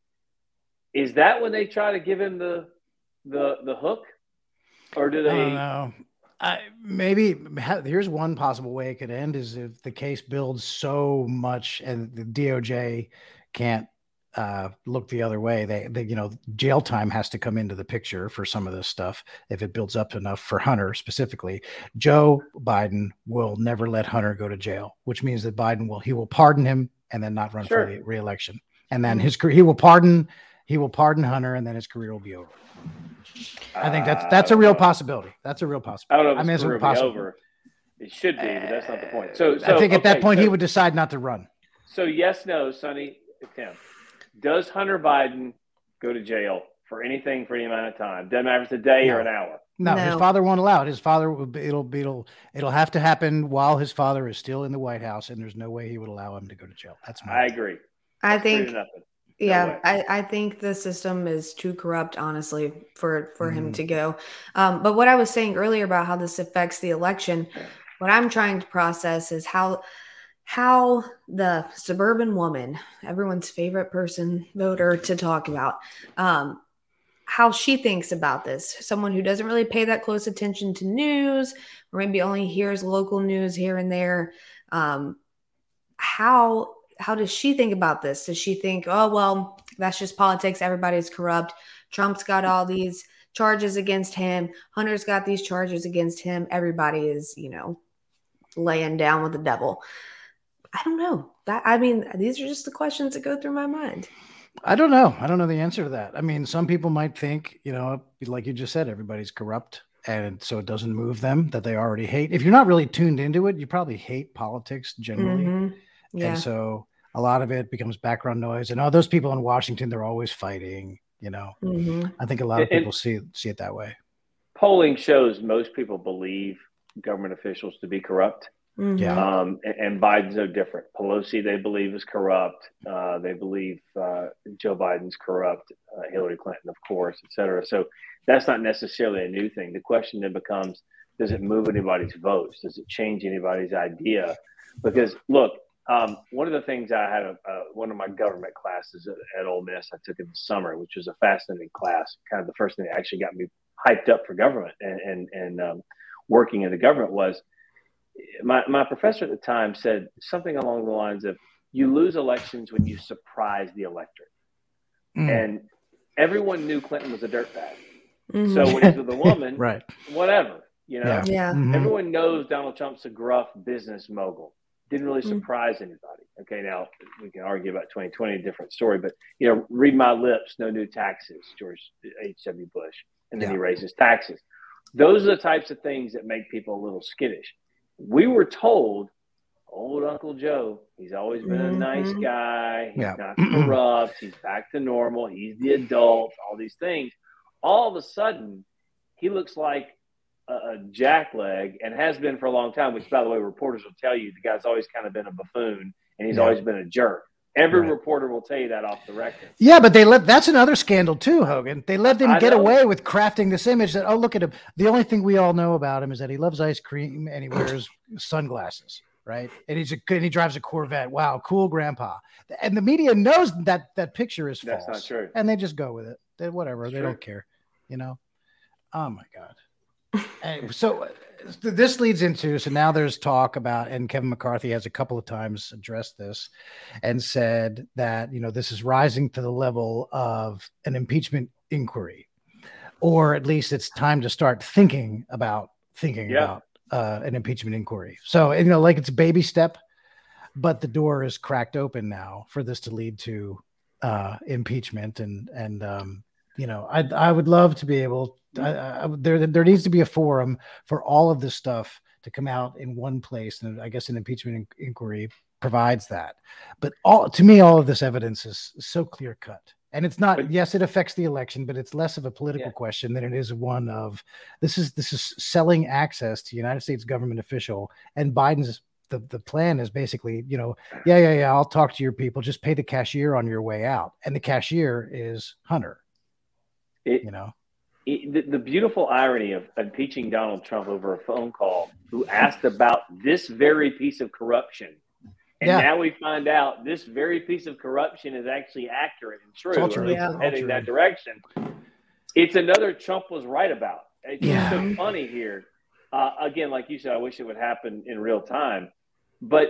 Speaker 2: Is that when they try to give him the the the hook? Or do they –
Speaker 1: I don't know. I, maybe here's one possible way it could end is if the case builds so much and the D O J can't uh, look the other way. They, they, you know, jail time has to come into the picture for some of this stuff. If it builds up enough for Hunter specifically, Joe Biden will never let Hunter go to jail, which means that Biden will, he will pardon him and then not run sure. for the re-election. And then his career, he will pardon, he will pardon Hunter and then his career will be over. I think that's that's a real possibility. That's a real possibility.
Speaker 2: I don't know if
Speaker 1: I mean,
Speaker 2: it's career will be over. It should be, but that's not the point. So, so
Speaker 1: I think at
Speaker 2: okay,
Speaker 1: that point
Speaker 2: so,
Speaker 1: he would decide not to run.
Speaker 2: So yes, no, Sonny, Tim. Does Hunter Biden go to jail for anything for any amount of time? Doesn't matter if it's a day
Speaker 1: no.
Speaker 2: or an hour.
Speaker 1: No,
Speaker 3: no,
Speaker 1: his father won't allow it. His father will be, it'll be it'll it'll have to happen while his father is still in the White House, and there's no way he would allow him to go to jail. That's my
Speaker 2: I agree.
Speaker 3: I
Speaker 2: That's
Speaker 3: think
Speaker 2: No
Speaker 3: yeah, I, I think the system is too corrupt, honestly, for, for mm. him to go. Um, but what I was saying earlier about how this affects the election, what I'm trying to process is how how the suburban woman, everyone's favorite person, voter to talk about, um, how she thinks about this. Someone who doesn't really pay that close attention to news, or maybe only hears local news here and there. Um, how How does she think about this? Does she think, oh, well, that's just politics. Everybody's corrupt. Trump's got all these charges against him. Hunter's got these charges against him. Everybody is, you know, laying down with the devil. I don't know. That I mean, these are just the questions that go through my mind.
Speaker 1: I don't know. I don't know the answer to that. I mean, some people might think, you know, like you just said, everybody's corrupt. And so it doesn't move them that they already hate. If you're not really tuned into it, you probably hate politics generally. Mm-hmm. Yeah. And so a lot of it becomes background noise. And oh, those people in Washington, they're always fighting, you know. Mm-hmm. I think a lot of people and see see it that way.
Speaker 2: Polling shows most people believe government officials to be corrupt.
Speaker 3: Mm-hmm.
Speaker 1: Yeah.
Speaker 2: Um, and, and Biden's no different. Pelosi, they believe, is corrupt. Uh, they believe uh, Joe Biden's corrupt. Uh, Hillary Clinton, of course, et cetera. So that's not necessarily a new thing. The question then becomes, does it move anybody's votes? Does it change anybody's idea? Because, look, Um, one of the things I had, a, uh, one of my government classes at, at Ole Miss I took in the summer, which was a fascinating class, kind of the first thing that actually got me hyped up for government and, and, and um, working in the government was my, my professor at the time said something along the lines of, you lose elections when you surprise the electorate. Mm. And everyone knew Clinton was a dirtbag. Mm-hmm. So when he's with a woman,
Speaker 1: right.
Speaker 2: whatever, you know,
Speaker 3: yeah. yeah.
Speaker 1: Mm-hmm.
Speaker 2: Everyone knows Donald Trump's a gruff business mogul. Didn't really surprise mm-hmm. anybody. Okay, now we can argue about twenty twenty, a different story, but, you know, read my lips, no new taxes, George H W. Bush, and then yeah. he raises taxes. Those are the types of things that make people a little skittish. We were told, old Uncle Joe, he's always been a nice guy. He's
Speaker 1: yeah.
Speaker 2: not corrupt. He's back to normal. He's the adult, all these things. all of a sudden, he looks like a, a jackleg and has been for a long time, which, by the way, reporters will tell you the guy's always kind of been a buffoon and he's yeah. always been a jerk. Every right. reporter will tell you that off the record.
Speaker 1: Yeah, but they let that's another scandal too, Hogan. They let him I get know. away with crafting this image that, oh, look at him. The only thing we all know about him is that he loves ice cream and he wears sunglasses, right? And he's a and he drives a Corvette. Wow, cool grandpa. And the media knows that that picture is false.
Speaker 2: That's not true.
Speaker 1: And they just go with it. They whatever. It's they true. don't care, you know. Oh my God. And so this leads into, so now there's talk about, and Kevin McCarthy has a couple of times addressed this and said that, you know, this is rising to the level of an impeachment inquiry, or at least it's time to start thinking about thinking yeah. about uh, an impeachment inquiry. So, you know, like it's a baby step, but the door is cracked open now for this to lead to uh, impeachment. And, and um, you know, I I would love to be able I, I, there, there needs to be a forum for all of this stuff to come out in one place. And I guess an impeachment in, inquiry provides that. But all to me, all of this evidence is so clear cut. And it's not, but, yes, it affects the election, but it's less of a political yeah. question than it is one of this is this is selling access to United States government official. And Biden's the, the plan is basically, you know, yeah, yeah, yeah, I'll talk to your people. Just pay the cashier on your way out. And the cashier is Hunter,
Speaker 2: it,
Speaker 1: you know.
Speaker 2: The, the beautiful irony of impeaching Donald Trump over a phone call who asked about this very piece of corruption. And yeah. now we find out this very piece of corruption is actually accurate and true, or at least yeah. heading that direction. It's another Trump was right about. It's yeah. so funny here. Uh, again, like you said, I wish it would happen in real time. But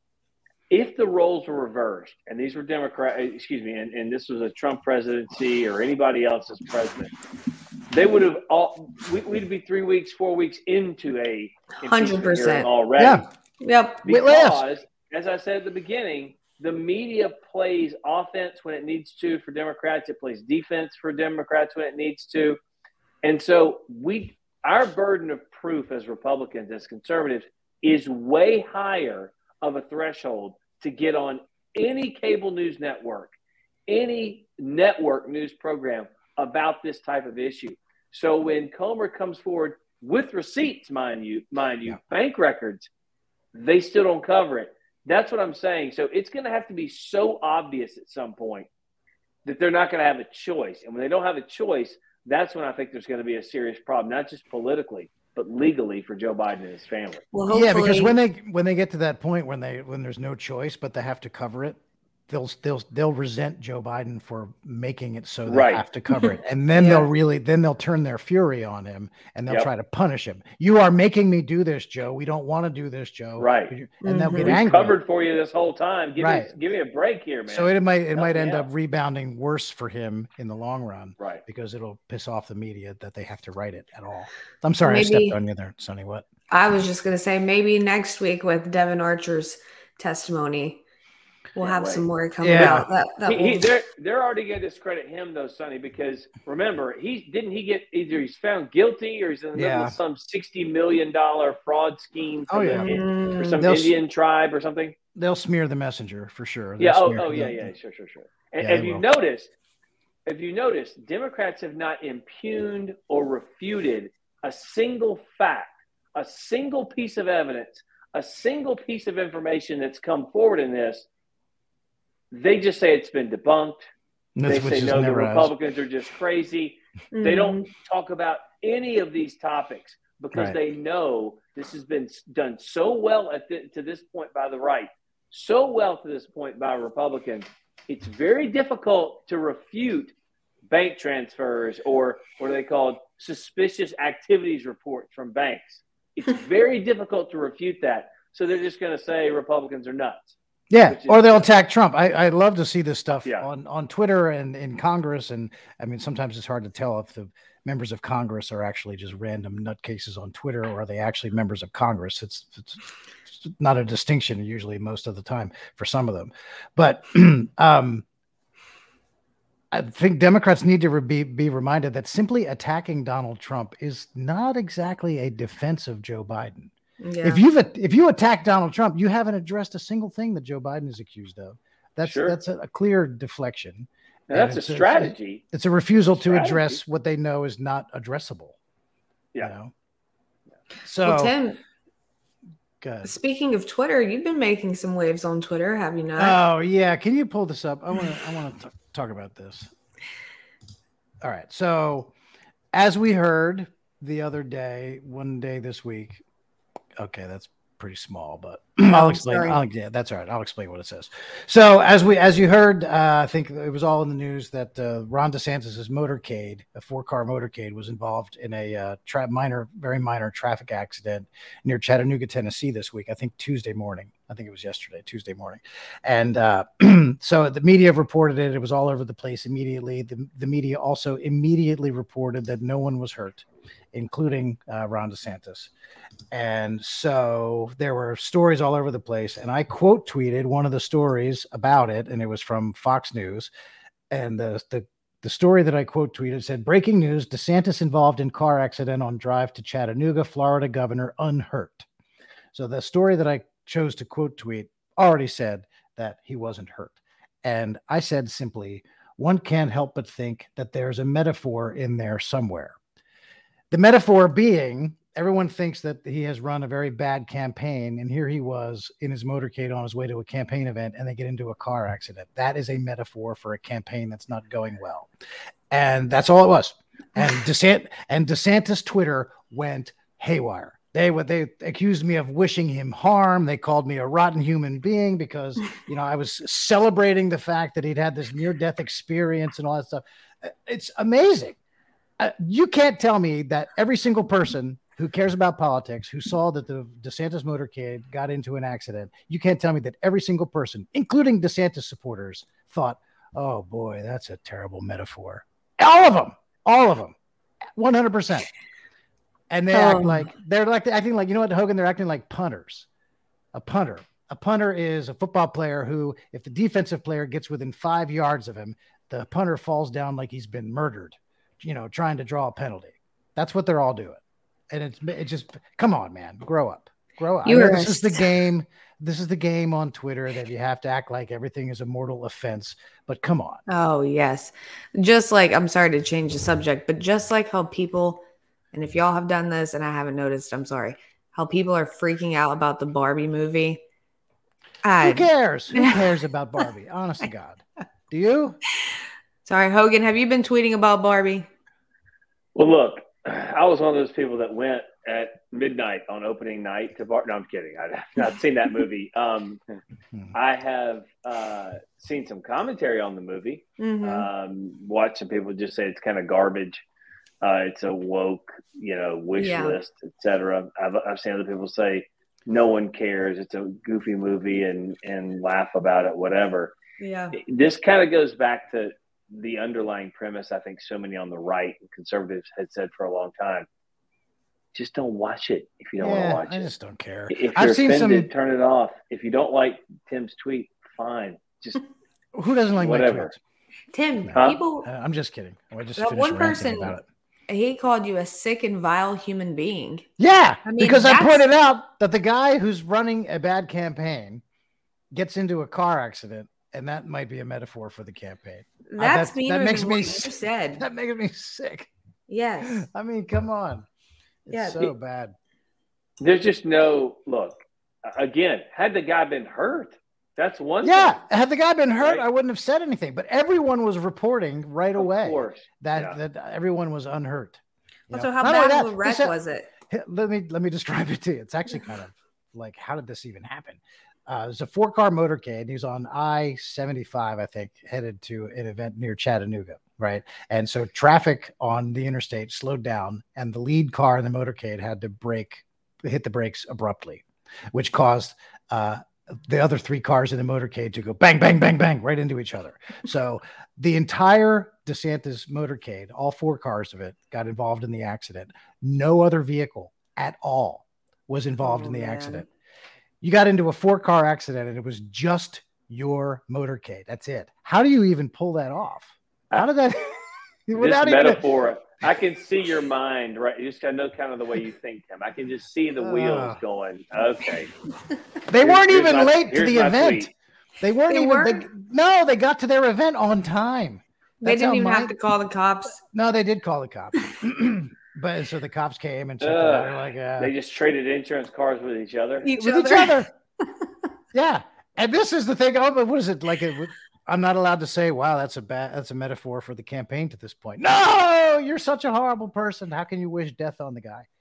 Speaker 2: if the roles were reversed and these were Democrat, excuse me, and, and this was a Trump presidency or anybody else's president, they would have all. We, we'd be three weeks, four weeks into a
Speaker 3: hundred percent
Speaker 2: already.
Speaker 1: Yeah.
Speaker 3: Yep.
Speaker 2: Because, as I said at the beginning, the media plays offense when it needs to for Democrats. It plays defense for Democrats when it needs to, and so we, our burden of proof as Republicans, as conservatives, is way higher of a threshold to get on any cable news network, any network news program about this type of issue. So when Comer comes forward with receipts, mind you, mind you, yeah. bank records, they still don't cover it. That's what I'm saying. So it's going to have to be so obvious at some point that they're not going to have a choice. And when they don't have a choice, that's when I think there's going to be a serious problem, not just politically, but legally for Joe Biden and his family.
Speaker 1: Well, yeah, because when they when they get to that point when they when there's no choice but they have to cover it, they'll they'll they'll resent Joe Biden for making it so they right. have to cover it, and then yeah. they'll really then they'll turn their fury on him and they'll yep. try to punish him. You are making me do this, Joe. We don't want to do this, Joe.
Speaker 2: Right,
Speaker 1: and
Speaker 3: mm-hmm.
Speaker 1: they'll get
Speaker 2: We've
Speaker 1: angry.
Speaker 2: Covered for you this whole time. Give
Speaker 1: right.
Speaker 2: me give me a break here, man.
Speaker 1: So it might it
Speaker 2: Help
Speaker 1: might end
Speaker 2: out.
Speaker 1: up rebounding worse for him in the long run,
Speaker 2: right?
Speaker 1: Because it'll piss off the media that they have to write it at all. I'm sorry, maybe, I stepped on you there, Sonny. What?
Speaker 3: I was just gonna say maybe next week with Devin Archer's testimony. We'll have
Speaker 2: wait.
Speaker 3: some more coming
Speaker 1: yeah.
Speaker 3: out. That, that
Speaker 2: he, he, they're they're already going to discredit him though, Sonny, because remember he didn't he get either he's found guilty or he's in the
Speaker 1: yeah.
Speaker 2: middle of some sixty million dollar fraud scheme for,
Speaker 1: oh, yeah.
Speaker 2: the, for some
Speaker 1: they'll,
Speaker 2: Indian tribe or something.
Speaker 1: They'll smear the messenger for sure. They'll
Speaker 2: yeah. Oh,
Speaker 1: smear,
Speaker 2: oh yeah, yeah. Sure, sure, sure. And
Speaker 1: yeah,
Speaker 2: if you
Speaker 1: will.
Speaker 2: notice, if you notice, Democrats have not impugned or refuted a single fact, a single piece of evidence, a single piece of information that's come forward in this. They just say it's been debunked.
Speaker 1: That's
Speaker 2: they say, no, the Republicans has. are just crazy. Mm-hmm. They don't talk about any of these topics because right. they know this has been done so well at the, to this point by the right, so well to this point by Republicans. It's very difficult to refute bank transfers or what are they called suspicious activities reports from banks. It's very difficult to refute that. So they're just going to say Republicans are nuts.
Speaker 1: Yeah, or they'll attack Trump. I, I love to see this stuff
Speaker 2: yeah.
Speaker 1: on, on Twitter and in Congress. And I mean, sometimes it's hard to tell if the members of Congress are actually just random nutcases on Twitter or are they actually members of Congress. It's, it's not a distinction usually most of the time for some of them. But um, I think Democrats need to be, be reminded that simply attacking Donald Trump is not exactly a defense of Joe Biden. Yeah. If you've if you attack Donald Trump, you haven't addressed a single thing that Joe Biden is accused of. That's
Speaker 2: sure.
Speaker 1: that's a, a clear deflection.
Speaker 2: that's a strategy.
Speaker 1: It's a, it's a refusal
Speaker 2: strategy.
Speaker 1: to address what they know is not addressable.
Speaker 2: Yeah.
Speaker 1: You know? So,
Speaker 3: well, Tim,
Speaker 1: good.
Speaker 3: Speaking of Twitter, you've been making some waves on Twitter, have you not?
Speaker 1: Oh yeah, can you pull this up? I want to. I want to talk about this. All right. So, as we heard the other day, one day this week. Okay, that's pretty small, but I'll explain. I'll, yeah, that's all right. I'll explain what it says. So, as we, as you heard, uh, I think it was all in the news that uh, Ron DeSantis's motorcade, a four-car motorcade, was involved in a uh, tra- minor, very minor traffic accident near Chattanooga, Tennessee, this week. I think Tuesday morning. I think it was yesterday, Tuesday morning, and uh, so the media reported it. It was all over the place immediately. The, the media also immediately reported that no one was hurt, including uh, Ron DeSantis. And so there were stories all over the place. And I quote tweeted one of the stories about it, and it was from Fox News. And the, the, the story that I quote tweeted said, "Breaking news, DeSantis involved in car accident on drive to Chattanooga, Florida governor unhurt." So the story that I chose to quote tweet already said that he wasn't hurt. And I said simply, one can't help but think that there's a metaphor in there somewhere. The metaphor being, everyone thinks that he has run a very bad campaign, and here he was in his motorcade on his way to a campaign event, and they get into a car accident. That is a metaphor for a campaign that's not going well. And that's all it was. And DeSantis, and DeSantis Twitter went haywire. They what they accused me of wishing him harm. They called me a rotten human being because, you know, I was celebrating the fact that he'd had this near-death experience and all that stuff. It's amazing. Uh, you can't tell me that every single person who cares about politics, who saw that the DeSantis motorcade got into an accident, you can't tell me that every single person, including DeSantis supporters, thought, "Oh boy, that's a terrible metaphor." All of them, all of them, one hundred percent. And they
Speaker 3: um,
Speaker 1: act like they're like acting like, you know what, Hogan, they're acting like punters. A punter. A punter is a football player who, if the defensive player gets within five yards of him, the punter falls down like he's been murdered, you know, trying to draw a penalty. That's what they're all doing. And it's it just, come on, man, grow up, grow up. I know this is the game. This is the game on Twitter that you have to act like everything is a mortal offense, but come on.
Speaker 3: Oh, yes. Just like, I'm sorry to change the subject, but just like how people, and if y'all have done this and I haven't noticed, I'm sorry, how people are freaking out about the Barbie movie. I,
Speaker 1: Who cares? Who cares about Barbie? Honest to God. Do you?
Speaker 3: Sorry, Hogan, have you been tweeting about Barbie?
Speaker 2: Well, look, I was one of those people that went at midnight on opening night to Barbie. No, I'm kidding. I've not seen that movie. Um, I have uh, seen some commentary on the movie. Mm-hmm. Um, watched some people just say it's kind of garbage. Uh, it's a woke, you know, wish yeah. list, et cetera. I've, I've seen other people say no one cares. It's a goofy movie and, and laugh about it, whatever.
Speaker 3: Yeah.
Speaker 2: This kind of goes back to the underlying premise I think so many on the right and conservatives had said for a long time. Just don't watch it if you don't
Speaker 1: yeah,
Speaker 2: want to watch
Speaker 1: I
Speaker 2: it.
Speaker 1: I just don't care.
Speaker 2: If you're
Speaker 1: I've seen
Speaker 2: offended,
Speaker 1: some...
Speaker 2: turn it off. If you don't like Tim's tweet, fine. Just
Speaker 1: who doesn't like
Speaker 2: whatever.
Speaker 1: my tweets?
Speaker 3: Tim,
Speaker 2: huh?
Speaker 3: people.
Speaker 1: Uh, I'm just kidding. I just
Speaker 3: that one person about it. He called you a sick and vile human being.
Speaker 1: Yeah,
Speaker 3: I mean,
Speaker 1: because
Speaker 3: that's...
Speaker 1: I pointed out that the guy who's running a bad campaign gets into a car accident, and that might be a metaphor for the campaign.
Speaker 3: That's
Speaker 1: uh,
Speaker 3: that,
Speaker 1: that makes
Speaker 3: than
Speaker 1: me
Speaker 3: what
Speaker 1: sick.
Speaker 3: You said.
Speaker 1: That makes me sick.
Speaker 3: Yes.
Speaker 1: I mean, come on. It's
Speaker 3: yeah,
Speaker 1: so it, bad.
Speaker 2: There's just no look. Again, had the guy been hurt, that's one
Speaker 1: yeah,
Speaker 2: thing.
Speaker 1: Had the guy been hurt,
Speaker 2: right?
Speaker 1: I wouldn't have said anything. But everyone was reporting right
Speaker 2: of
Speaker 1: away
Speaker 2: course.
Speaker 1: that
Speaker 2: yeah.
Speaker 1: that everyone was unhurt.
Speaker 3: So how Not bad of a wreck was it?
Speaker 1: Let me let me describe it to you. It's actually kind of like, how did this even happen? Uh, there's a four-car motorcade. He's on I seventy-five, I think, headed to an event near Chattanooga, right? And so traffic on the interstate slowed down, and the lead car in the motorcade had to brake, hit the brakes abruptly, which caused uh, the other three cars in the motorcade to go bang, bang, bang, bang, right into each other. So the entire DeSantis motorcade, all four cars of it, got involved in the accident. No other vehicle at all was involved oh, in the man. accident. You got into a four-car accident, and it was just your motorcade. That's it. How do you even pull that off? How did that?
Speaker 2: This metaphor, even... I can see your mind, right? You just got to know kind of the way you think, Tim. I can just see the wheels uh, going. Okay.
Speaker 1: They
Speaker 2: here's,
Speaker 1: weren't
Speaker 2: here's
Speaker 1: even
Speaker 2: my,
Speaker 1: late to the event.
Speaker 2: Tweet.
Speaker 1: They weren't
Speaker 3: they
Speaker 1: even.
Speaker 3: Weren't?
Speaker 1: They, no, they got to their event on time.
Speaker 3: They didn't even my, have to call the cops.
Speaker 1: No, they did call the cops. But so the cops came and checked uh, it out. They're like, uh,
Speaker 2: they just traded insurance cars with each other.
Speaker 3: Each
Speaker 1: with
Speaker 3: other.
Speaker 1: each other. Yeah. And this is the thing. Oh, but what is it like? A, I'm not allowed to say, wow, that's a bad, that's a metaphor for the campaign to this point. No, you're such a horrible person. How can you wish death on the guy?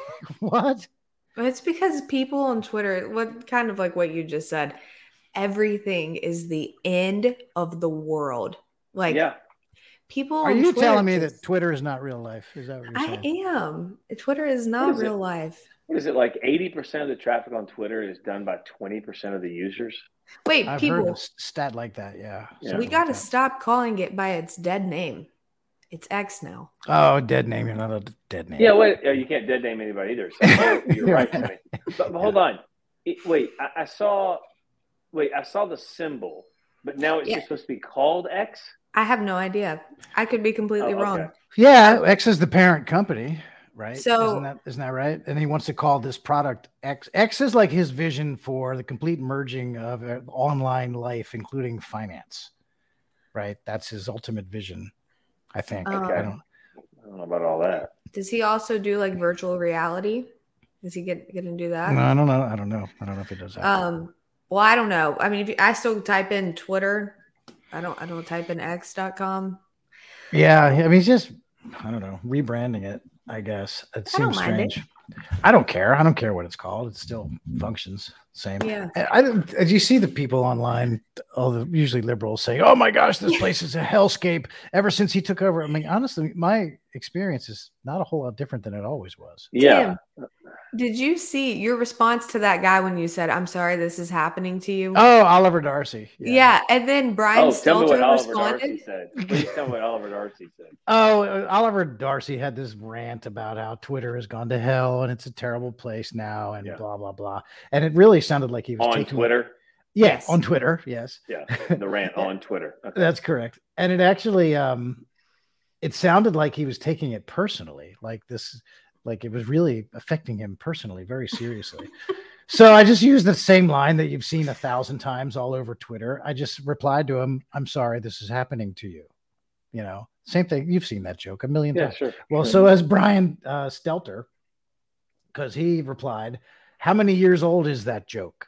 Speaker 1: What?
Speaker 3: It's because people on Twitter, what kind of like what you just said, everything is the end of the world. Like,
Speaker 2: yeah.
Speaker 3: People
Speaker 1: are you
Speaker 3: Twitter
Speaker 1: telling me
Speaker 3: just,
Speaker 1: that Twitter is not real life? Is that what you're saying?
Speaker 3: I am. Twitter is not
Speaker 2: is
Speaker 3: real
Speaker 2: it?
Speaker 3: life.
Speaker 2: What is it, like eighty percent of the traffic on Twitter is done by twenty percent of the users?
Speaker 3: Wait,
Speaker 1: I've
Speaker 3: people.
Speaker 1: heard a stat like that, yeah.
Speaker 2: yeah.
Speaker 3: We got to
Speaker 1: like
Speaker 3: stop calling it by its dead name. It's X now.
Speaker 1: Oh, dead name. You're not a dead name.
Speaker 2: Yeah, wait, you can't dead name anybody either. So you're right. But, but hold on. It, wait, I, I saw wait, I saw the symbol, but now it's
Speaker 3: Yeah.
Speaker 2: just supposed to be called X?
Speaker 3: I have no idea. I could be completely
Speaker 2: Oh, okay.
Speaker 3: wrong.
Speaker 1: Yeah, X is the parent company, right?
Speaker 3: So-
Speaker 1: isn't that isn't that right? And he wants to call this product X. X is like his vision for the complete merging of uh, online life, including finance. Right? That's his ultimate vision, I think.
Speaker 3: Um,
Speaker 1: I don't
Speaker 2: I don't know about all that.
Speaker 3: Does he also do like virtual reality? Is he get, going to do that?
Speaker 1: No, I don't know. I don't know. I don't know if he does that.
Speaker 3: Um, well, I don't know. I mean, if you, I still type in Twitter. I don't. I don't type in X dot com.
Speaker 1: Yeah, I mean, he's just, I don't know, rebranding it, I guess. It
Speaker 3: I don't
Speaker 1: seems
Speaker 3: mind
Speaker 1: strange. I don't care. I don't care what it's called. It still functions same.
Speaker 3: Yeah.
Speaker 1: I, I don't, as you see the people online, all the usually liberals saying, oh my gosh, this place is a hellscape ever since he took over. I mean, honestly, my experience is not a whole lot different than it always was.
Speaker 2: Yeah.
Speaker 3: Tim, did you see your response to that guy when you said, I'm sorry this is happening to you?
Speaker 1: Oh, Oliver Darcy.
Speaker 3: Yeah. yeah. And then Brian
Speaker 2: oh, tell me what
Speaker 3: Stelter
Speaker 2: Oliver
Speaker 3: responded.
Speaker 2: Darcy said. Please tell me what Oliver Darcy said.
Speaker 1: Oh, uh, Oliver Darcy had this rant about how Twitter has gone to hell and it's a terrible place now and
Speaker 2: Yeah.
Speaker 1: blah, blah, blah. And it really sounded like he was
Speaker 2: On
Speaker 1: taking
Speaker 2: Twitter?
Speaker 1: Yeah,
Speaker 3: Yes.
Speaker 1: on Twitter. Yes.
Speaker 2: Yeah. The rant on Twitter. Okay.
Speaker 1: That's correct. And it actually, um, it sounded like he was taking it personally, like this, like it was really affecting him personally, very seriously. So I just used the same line that you've seen a thousand times all over Twitter. I just replied to him, I'm sorry, this is happening to you. You know, same thing. You've seen that joke a million
Speaker 2: Yeah,
Speaker 1: times.
Speaker 2: sure.
Speaker 1: Well,
Speaker 2: sure.
Speaker 1: so as Brian uh, Stelter, because he replied, how many years old is that joke?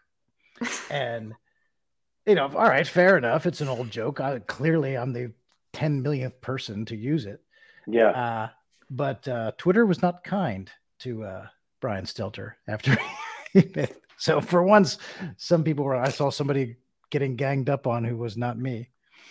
Speaker 1: And, you know, all right, fair enough. It's an old joke. I, clearly, I'm the ten millionth person to use it.
Speaker 2: Yeah.
Speaker 1: Uh, but uh, Twitter was not kind to uh, Brian Stelter after. he So for once, some people were, I saw somebody getting ganged up on who was not me.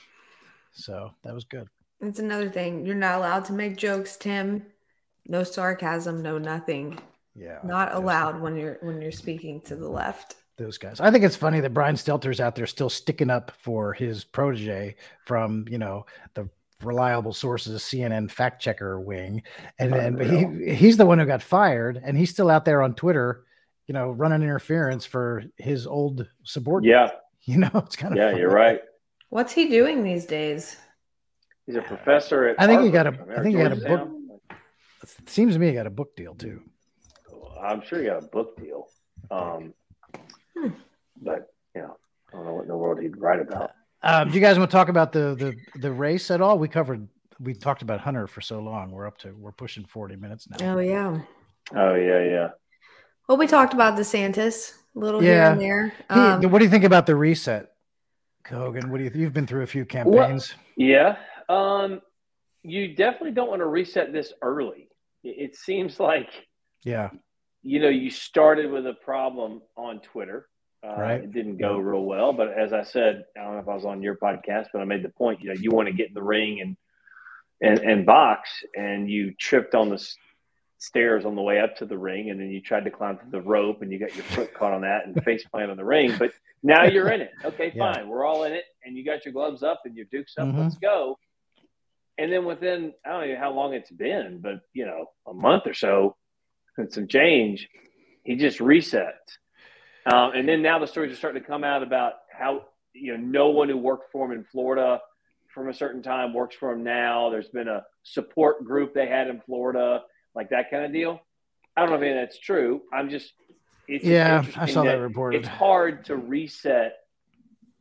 Speaker 1: So that was good.
Speaker 3: That's another thing. You're not allowed to make jokes, Tim. No sarcasm, no nothing.
Speaker 1: Yeah.
Speaker 3: Not allowed when you're when you're speaking to the left.
Speaker 1: Those guys. I think it's funny that Brian Stelter's out there still sticking up for his protege from, you know, the reliable sources, C N N fact checker wing. And then he, he's the one who got fired, and he's still out there on Twitter, you know, running interference for his old subordinate.
Speaker 2: Yeah.
Speaker 1: You know, it's kind of
Speaker 2: Yeah,
Speaker 1: funny.
Speaker 2: you're right.
Speaker 3: What's he doing these days?
Speaker 2: He's a professor at
Speaker 1: I think he
Speaker 2: Harvard,
Speaker 1: got a-
Speaker 2: right?
Speaker 1: I think he got a book-
Speaker 2: Georgetown.
Speaker 1: It seems to me he got a book deal too.
Speaker 2: I'm sure he got a book deal. Um,
Speaker 3: Hmm.
Speaker 2: But, you know, I don't know what in the world he'd write about.
Speaker 1: Um, do you guys want to talk about the, the, the race at all? We covered, we talked about Hunter for so long. We're up to, we're pushing forty minutes now.
Speaker 3: Oh yeah.
Speaker 2: Oh, yeah, yeah.
Speaker 3: Well, we talked about DeSantis a little here
Speaker 1: Yeah.
Speaker 3: and there.
Speaker 1: He-
Speaker 3: Um,
Speaker 1: what do you think about the reset, Hogan? What do you, you've been through a few campaigns.
Speaker 2: Yeah. Um, you definitely don't want to reset this early. It, it seems like,
Speaker 1: Yeah.
Speaker 2: you know, you started with a problem on Twitter. Uh,
Speaker 1: Right.
Speaker 2: It didn't go real well. But as I said, I don't know if I was on your podcast, but I made the point, you know, you want to get in the ring and, and, and box, and you tripped on the s- stairs on the way up to the ring, and then you tried to climb through the rope, and you got your foot caught on that and face plant on the ring. But now you're in it. Okay,
Speaker 1: Yeah.
Speaker 2: fine. We're all in it, and you got your gloves up and your dukes up.
Speaker 1: Mhm.
Speaker 2: Let's go. And then within, I don't know how long it's been, but, you know, a month or so and some change, he just reset. Um, and then now the stories are starting to come out about how, you know, no one who worked for him in Florida from a certain time works for him now. There's been a support group they had in Florida, like that kind of deal. I don't know if any of that's true. I'm just, it's just
Speaker 1: Yeah, I
Speaker 2: interesting
Speaker 1: saw that reported.
Speaker 2: It's hard to reset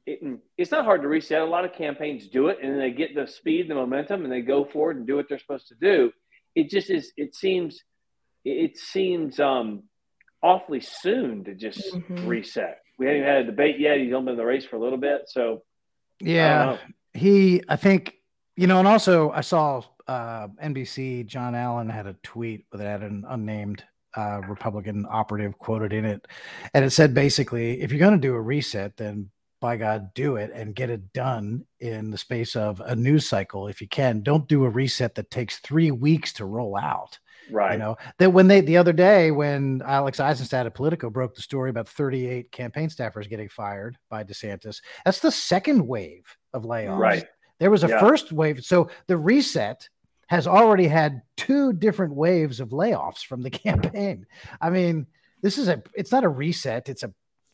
Speaker 2: it, it's not hard to reset. A lot of campaigns do it, and then they get the speed, the momentum, and they go forward and do what they're supposed to do. It just is. It seems. It seems um, awfully soon to just mm-hmm. reset. We haven't had a debate yet. He's only been in the race for a little bit, so
Speaker 1: yeah, I he. I think you know, and also I saw uh, N B C. John Allen had a tweet that had an unnamed uh, Republican operative quoted in it, and it said basically, if you're going to do a reset, then by God, do it and get it done in the space of a news cycle if you can. Don't do a reset that takes three weeks to roll out.
Speaker 2: Right.
Speaker 1: You know, that when they, the other day, when Alex Eisenstadt of Politico broke the story about thirty-eight campaign staffers getting fired by DeSantis, that's the second wave of layoffs.
Speaker 2: Right.
Speaker 1: There was a
Speaker 2: yeah.
Speaker 1: first wave. So the reset has already had two different waves of layoffs from the campaign. I mean, this is a, it's not a reset. It's a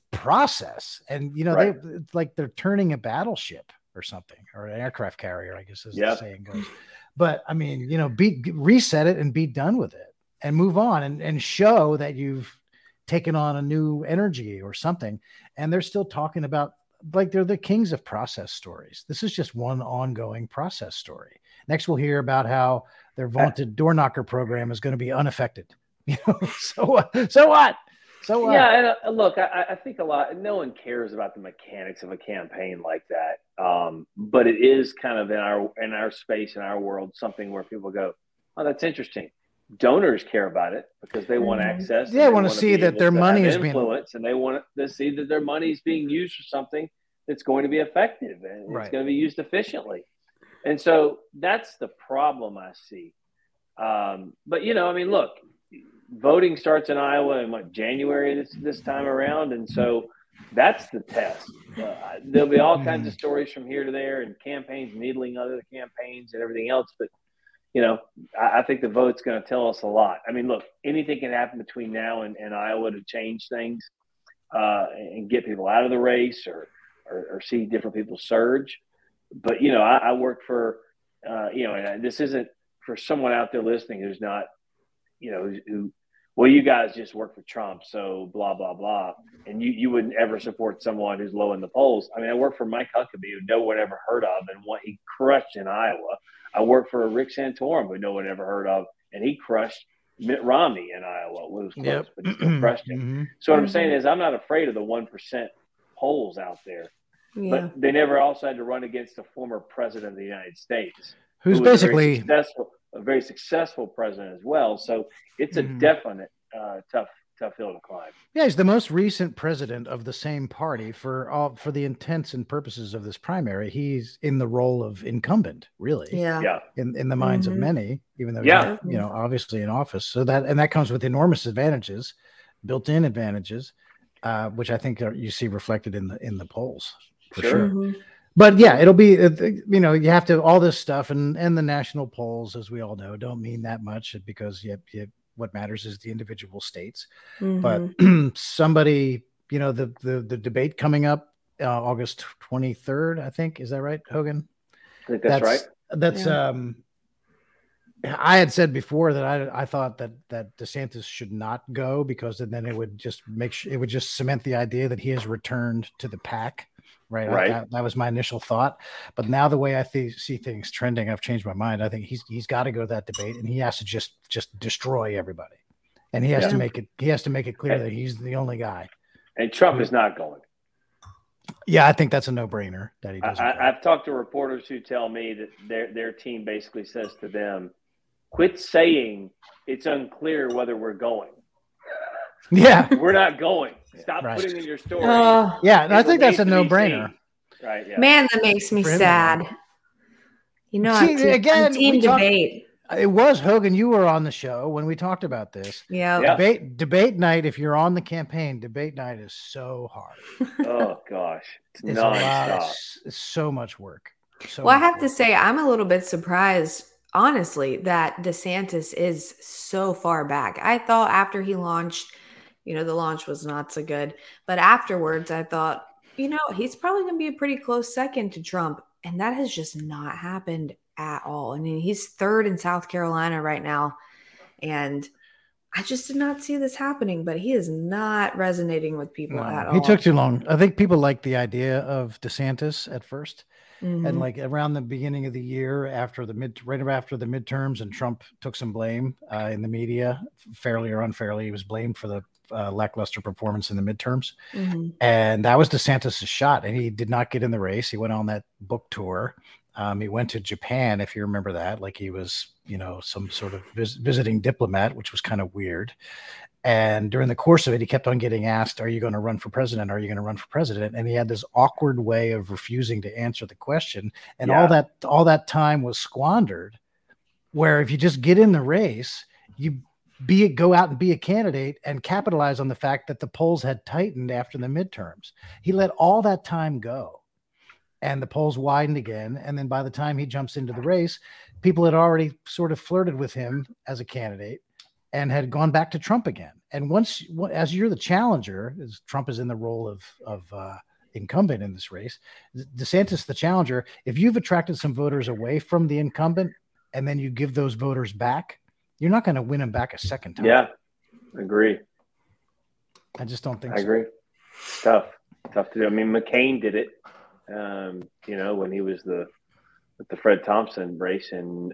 Speaker 1: process. And, you know, right. they, it's like they're turning a battleship or something, or an aircraft carrier, I guess, as yep. the saying goes. But I mean, you know, be reset it and be done with it and move on and, and show that you've taken on a new energy or something. And they're still talking about, like, they're the kings of process stories. This is just one ongoing process story. Next, we'll hear about how their vaunted door knocker program is going to be unaffected. You know, so so what? So what?
Speaker 2: Yeah, and uh, look, I, I think a lot. No one cares about the mechanics of a campaign like that. Um, but it is kind of in our in our space, in our world, something where people go, "Oh, that's interesting." Donors care about it because they want access.
Speaker 1: Yeah, they want to see that their money is being
Speaker 2: influenced, and they want to see that their money is being used for something that's going to be effective and
Speaker 1: right.
Speaker 2: it's going to be used efficiently. And so that's the problem I see. Um, but you know, I mean, look, voting starts in Iowa in what, January this this time around, and so that's the test. Uh, there'll be all kinds of stories from here to there, and campaigns needling other campaigns and everything else, but. You know, I, I think the vote's going to tell us a lot. I mean, look, anything can happen between now and, and Iowa to change things uh, and get people out of the race or, or, or see different people surge. But, you know, I, I work for, uh, you know, and this isn't for someone out there listening who's not, you know, who, well, you guys just work for Trump, so blah, blah, blah. And you, you wouldn't ever support someone who's low in the polls. I mean, I work for Mike Huckabee, who no one ever heard of, and what he crushed in Iowa. I work for Rick Santorum, who no one ever heard of, and he crushed Mitt Romney in Iowa. It was close, yep. but he still crushed him. Mm-hmm. So what I'm saying is I'm not afraid of the one percent polls out there. Yeah. But they never also had to run against the former president of the United States.
Speaker 1: Who's
Speaker 2: who
Speaker 1: basically
Speaker 2: a very, successful, a very successful president as well. So it's a mm-hmm. definite uh, tough tough hill to climb.
Speaker 1: Yeah, he's the most recent president of the same party for all for the intents and purposes of this primary. He's in the role of incumbent, really.
Speaker 3: Yeah.
Speaker 2: yeah.
Speaker 1: In in the minds mm-hmm. of many, even though
Speaker 2: yeah.
Speaker 1: he's not, you know, obviously in office. So that and that comes with enormous advantages, built-in advantages, uh, which I think are, you see reflected in the in the polls for sure. sure. Mm-hmm. But yeah, it'll be, you know, you have to all this stuff and and the national polls, as we all know, don't mean that much because you, you what matters is the individual states. Mm-hmm. But somebody, you know, the, the, the debate coming up uh, August twenty-third, I think, is that right, Hogan?
Speaker 2: I think that's, that's right.
Speaker 1: That's, yeah. um, I had said before that I, I thought that, that DeSantis should not go because then it would just make sure it would just cement the idea that he has returned to the pack. Right.
Speaker 2: right.
Speaker 1: That, that was my initial thought. But now the way I th- see things trending, I've changed my mind. I think he's he's got to go to that debate and he has to just just destroy everybody. And he has yeah. to make it he has to make it clear and, that he's the only guy.
Speaker 2: And Trump who, is not going.
Speaker 1: Yeah, I think that's a no-brainer that he doesn't.
Speaker 2: I, I've talked to reporters who tell me that their their team basically says to them, quit saying it's unclear whether we're going.
Speaker 1: Yeah.
Speaker 2: We're not going. Stop right. putting in your story.
Speaker 3: Uh,
Speaker 1: yeah, I think that's a no-brainer.
Speaker 2: Right. Yeah.
Speaker 3: Man, that makes me sad. You know,
Speaker 1: See,
Speaker 3: team,
Speaker 1: again,
Speaker 3: team debate.
Speaker 1: Talk, it was Hogan. You were on the show when we talked about this.
Speaker 3: Yeah.
Speaker 2: yeah.
Speaker 1: Debate debate night. If you're on the campaign, debate night is so hard.
Speaker 2: Oh gosh, it's,
Speaker 1: it's
Speaker 2: nonstop.
Speaker 1: It's so much work. So
Speaker 3: well,
Speaker 1: much
Speaker 3: I have
Speaker 1: work.
Speaker 3: to say, I'm a little bit surprised, honestly, that DeSantis is so far back. I thought after he launched. You know, the launch was not so good. But afterwards, I thought, you know, he's probably going to be a pretty close second to Trump. And that has just not happened at all. I mean, he's third in South Carolina right now. And I just did not see this happening, but he is not resonating with people
Speaker 1: No,
Speaker 3: at
Speaker 1: he
Speaker 3: all.
Speaker 1: took too long. I think people liked the idea of DeSantis at first.
Speaker 3: Mhm.
Speaker 1: And like around the beginning of the year, after the mid, right after the midterms, and Trump took some blame uh, in the media, fairly or unfairly, he was blamed for the uh, lackluster performance in the midterms,
Speaker 3: Mhm.
Speaker 1: and that was DeSantis' shot. And he did not get in the race. He went on that book tour. Um, he went to Japan, if you remember that, like he was, you know, some sort of vis- visiting diplomat, which was kind of weird. And during the course of it, he kept on getting asked, are you going to run for president? Are you going to run for president? And he had this awkward way of refusing to answer the question. And
Speaker 2: Yeah.
Speaker 1: all that, all that time was squandered, where if you just get in the race, you be it, go out and be a candidate and capitalize on the fact that the polls had tightened after the midterms. He let all that time go, and the polls widened again. And then by the time he jumps into the race, people had already sort of flirted with him as a candidate and had gone back to Trump again. And once, as you're the challenger, as Trump is in the role of, of uh, incumbent in this race, DeSantis, the challenger, if you've attracted some voters away from the incumbent and then you give those voters back, you're not going to win them back a second time.
Speaker 2: Yeah, agree.
Speaker 1: I just don't think
Speaker 2: I
Speaker 1: so.
Speaker 2: agree. Tough, tough to do. I mean, McCain did it, um, you know, when he was the, with the Fred Thompson race in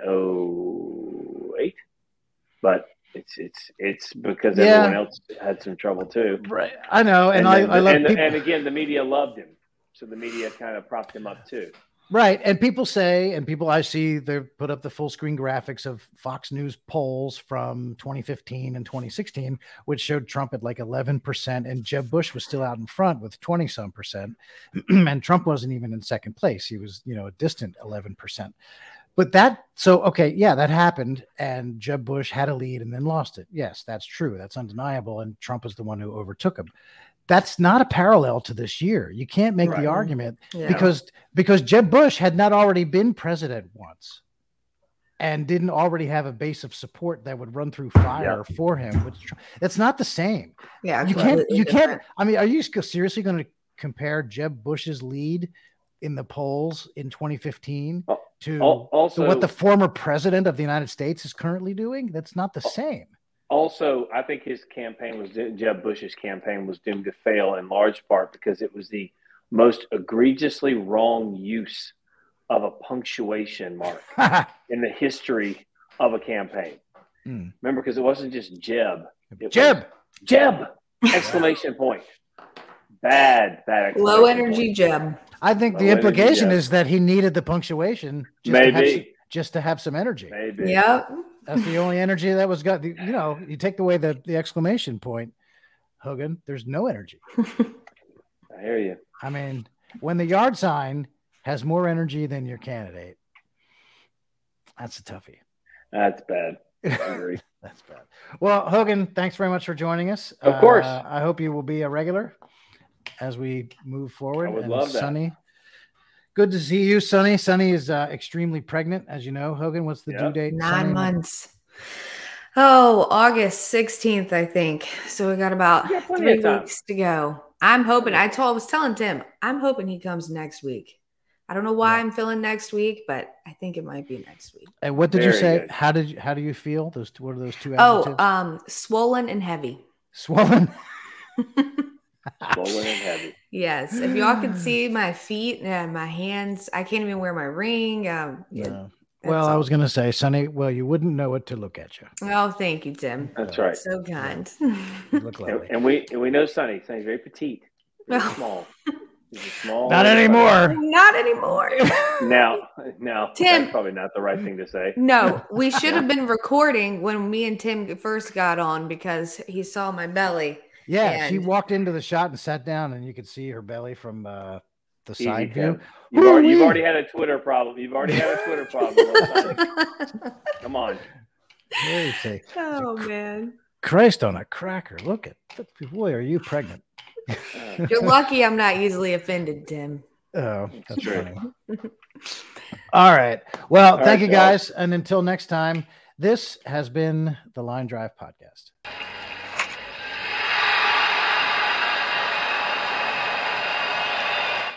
Speaker 2: oh eight, but It's it's it's because
Speaker 1: Yeah.
Speaker 2: everyone else had some trouble too.
Speaker 1: Right. I know. And,
Speaker 2: And,
Speaker 1: I,
Speaker 2: then-
Speaker 1: I love
Speaker 2: and,
Speaker 1: people.
Speaker 2: and again, the media loved him, so the media kind of propped him up too.
Speaker 1: Right. And people say, and people I see, they put up the full screen graphics of Fox News polls from twenty fifteen and twenty sixteen, which showed Trump at like eleven percent and Jeb Bush was still out in front with twenty some percent. And Trump wasn't even in second place. He was, you know, a distant eleven percent. But that, so, okay, yeah, that happened. And Jeb Bush had a lead and then lost it. Yes, that's true. That's undeniable. And Trump is the one who overtook him. That's not a parallel to this year. You can't make
Speaker 2: Right.
Speaker 1: the argument
Speaker 3: Yeah.
Speaker 1: because because Jeb Bush had not already been president once and didn't already have a base of support that would run through fire for him. Which it's not the same.
Speaker 3: Yeah,
Speaker 1: You can't.
Speaker 3: completely
Speaker 1: You can't.
Speaker 3: different.
Speaker 1: I mean, are you seriously going to compare Jeb Bush's lead in the polls in twenty fifteen
Speaker 2: Al-
Speaker 1: to,
Speaker 2: al- also-
Speaker 1: to what the former president of the United States is currently doing? That's not the same.
Speaker 2: Also, I think his campaign was Jeb Bush's campaign was doomed to fail in large part because it was the most egregiously wrong use of a punctuation mark in the history of a campaign.
Speaker 1: Hmm.
Speaker 2: Remember, because it wasn't just Jeb. It
Speaker 1: Jeb.
Speaker 2: was Jeb! Exclamation point. Bad, bad.
Speaker 3: Low
Speaker 2: exclamation
Speaker 3: energy
Speaker 2: point.
Speaker 3: Jeb.
Speaker 1: I think
Speaker 2: Low
Speaker 1: the
Speaker 2: energy,
Speaker 1: implication
Speaker 2: yeah.
Speaker 1: is that he needed the punctuation just to have some,
Speaker 2: Maybe.
Speaker 1: just to have some energy.
Speaker 2: Maybe.
Speaker 3: Yep.
Speaker 1: That's the only energy that was got. You know, you take away the, the exclamation point, Hogan, there's no energy.
Speaker 2: I hear you.
Speaker 1: I mean, when the yard sign has more energy than your candidate, that's a toughie.
Speaker 2: That's bad. I agree.
Speaker 1: That's bad. Well, Hogan, thanks very much for joining us.
Speaker 2: Of course.
Speaker 1: Uh, I hope you will be a regular as we move forward.
Speaker 2: I would
Speaker 1: And
Speaker 2: love that.
Speaker 1: Sonny, good to see you, Sonny. Sonny is uh, extremely pregnant, as you know. Hogan, what's the
Speaker 2: Yeah.
Speaker 1: due date?
Speaker 3: Nine
Speaker 1: Sonny?
Speaker 3: months. Oh, August sixteenth, I think. So we got about
Speaker 2: You got plenty
Speaker 3: three
Speaker 2: of time.
Speaker 3: weeks to go. I'm hoping. I told. I was telling Tim. I'm hoping he comes next week. I don't know why
Speaker 1: Yeah.
Speaker 3: I'm feeling next week, but I think it might be next week.
Speaker 1: And what did you
Speaker 2: Very
Speaker 1: say?
Speaker 2: good.
Speaker 1: How did you, how do you feel? Those two, what are those two
Speaker 3: Oh,
Speaker 1: adjectives?
Speaker 3: um, swollen and heavy.
Speaker 1: Swollen.
Speaker 2: Swollen and heavy.
Speaker 3: Yes. If y'all could see my feet and my hands, I can't even wear my ring. Um, yeah,
Speaker 1: No.
Speaker 3: that's
Speaker 1: Well, I
Speaker 3: all.
Speaker 1: was going to say, Sonny, well, you wouldn't know it to look at you.
Speaker 3: Oh, thank you, Tim.
Speaker 2: That's right.
Speaker 3: So kind.
Speaker 1: You look
Speaker 2: And,
Speaker 1: lovely.
Speaker 2: and we and we know Sonny. Sonny's very petite. Very
Speaker 3: No.
Speaker 2: small. He's a small.
Speaker 1: Not anymore.
Speaker 3: Not anymore.
Speaker 2: Now, now,
Speaker 3: Tim.
Speaker 2: that's probably not the right thing to say.
Speaker 3: No, we should have been recording when me and Tim first got on because he saw my belly.
Speaker 1: Yeah, she
Speaker 3: And-
Speaker 1: walked into the shot and sat down, and you could see her belly from uh, the
Speaker 2: Easy,
Speaker 1: side
Speaker 2: Tim.
Speaker 1: view.
Speaker 2: You've already, you've
Speaker 1: Woo-wee.
Speaker 2: already had a Twitter problem. You've already had a Twitter problem. Come on.
Speaker 1: There you say,
Speaker 3: Oh man.
Speaker 1: Christ on a cracker. Look at, boy, are you pregnant?
Speaker 2: Uh,
Speaker 3: You're lucky I'm not easily offended, Tim.
Speaker 1: Oh, that's
Speaker 2: true.
Speaker 1: funny. All right. Well,
Speaker 2: All
Speaker 1: thank
Speaker 2: right,
Speaker 1: you
Speaker 2: y'all.
Speaker 1: guys. And until next time, this has been the Line Drive Podcast.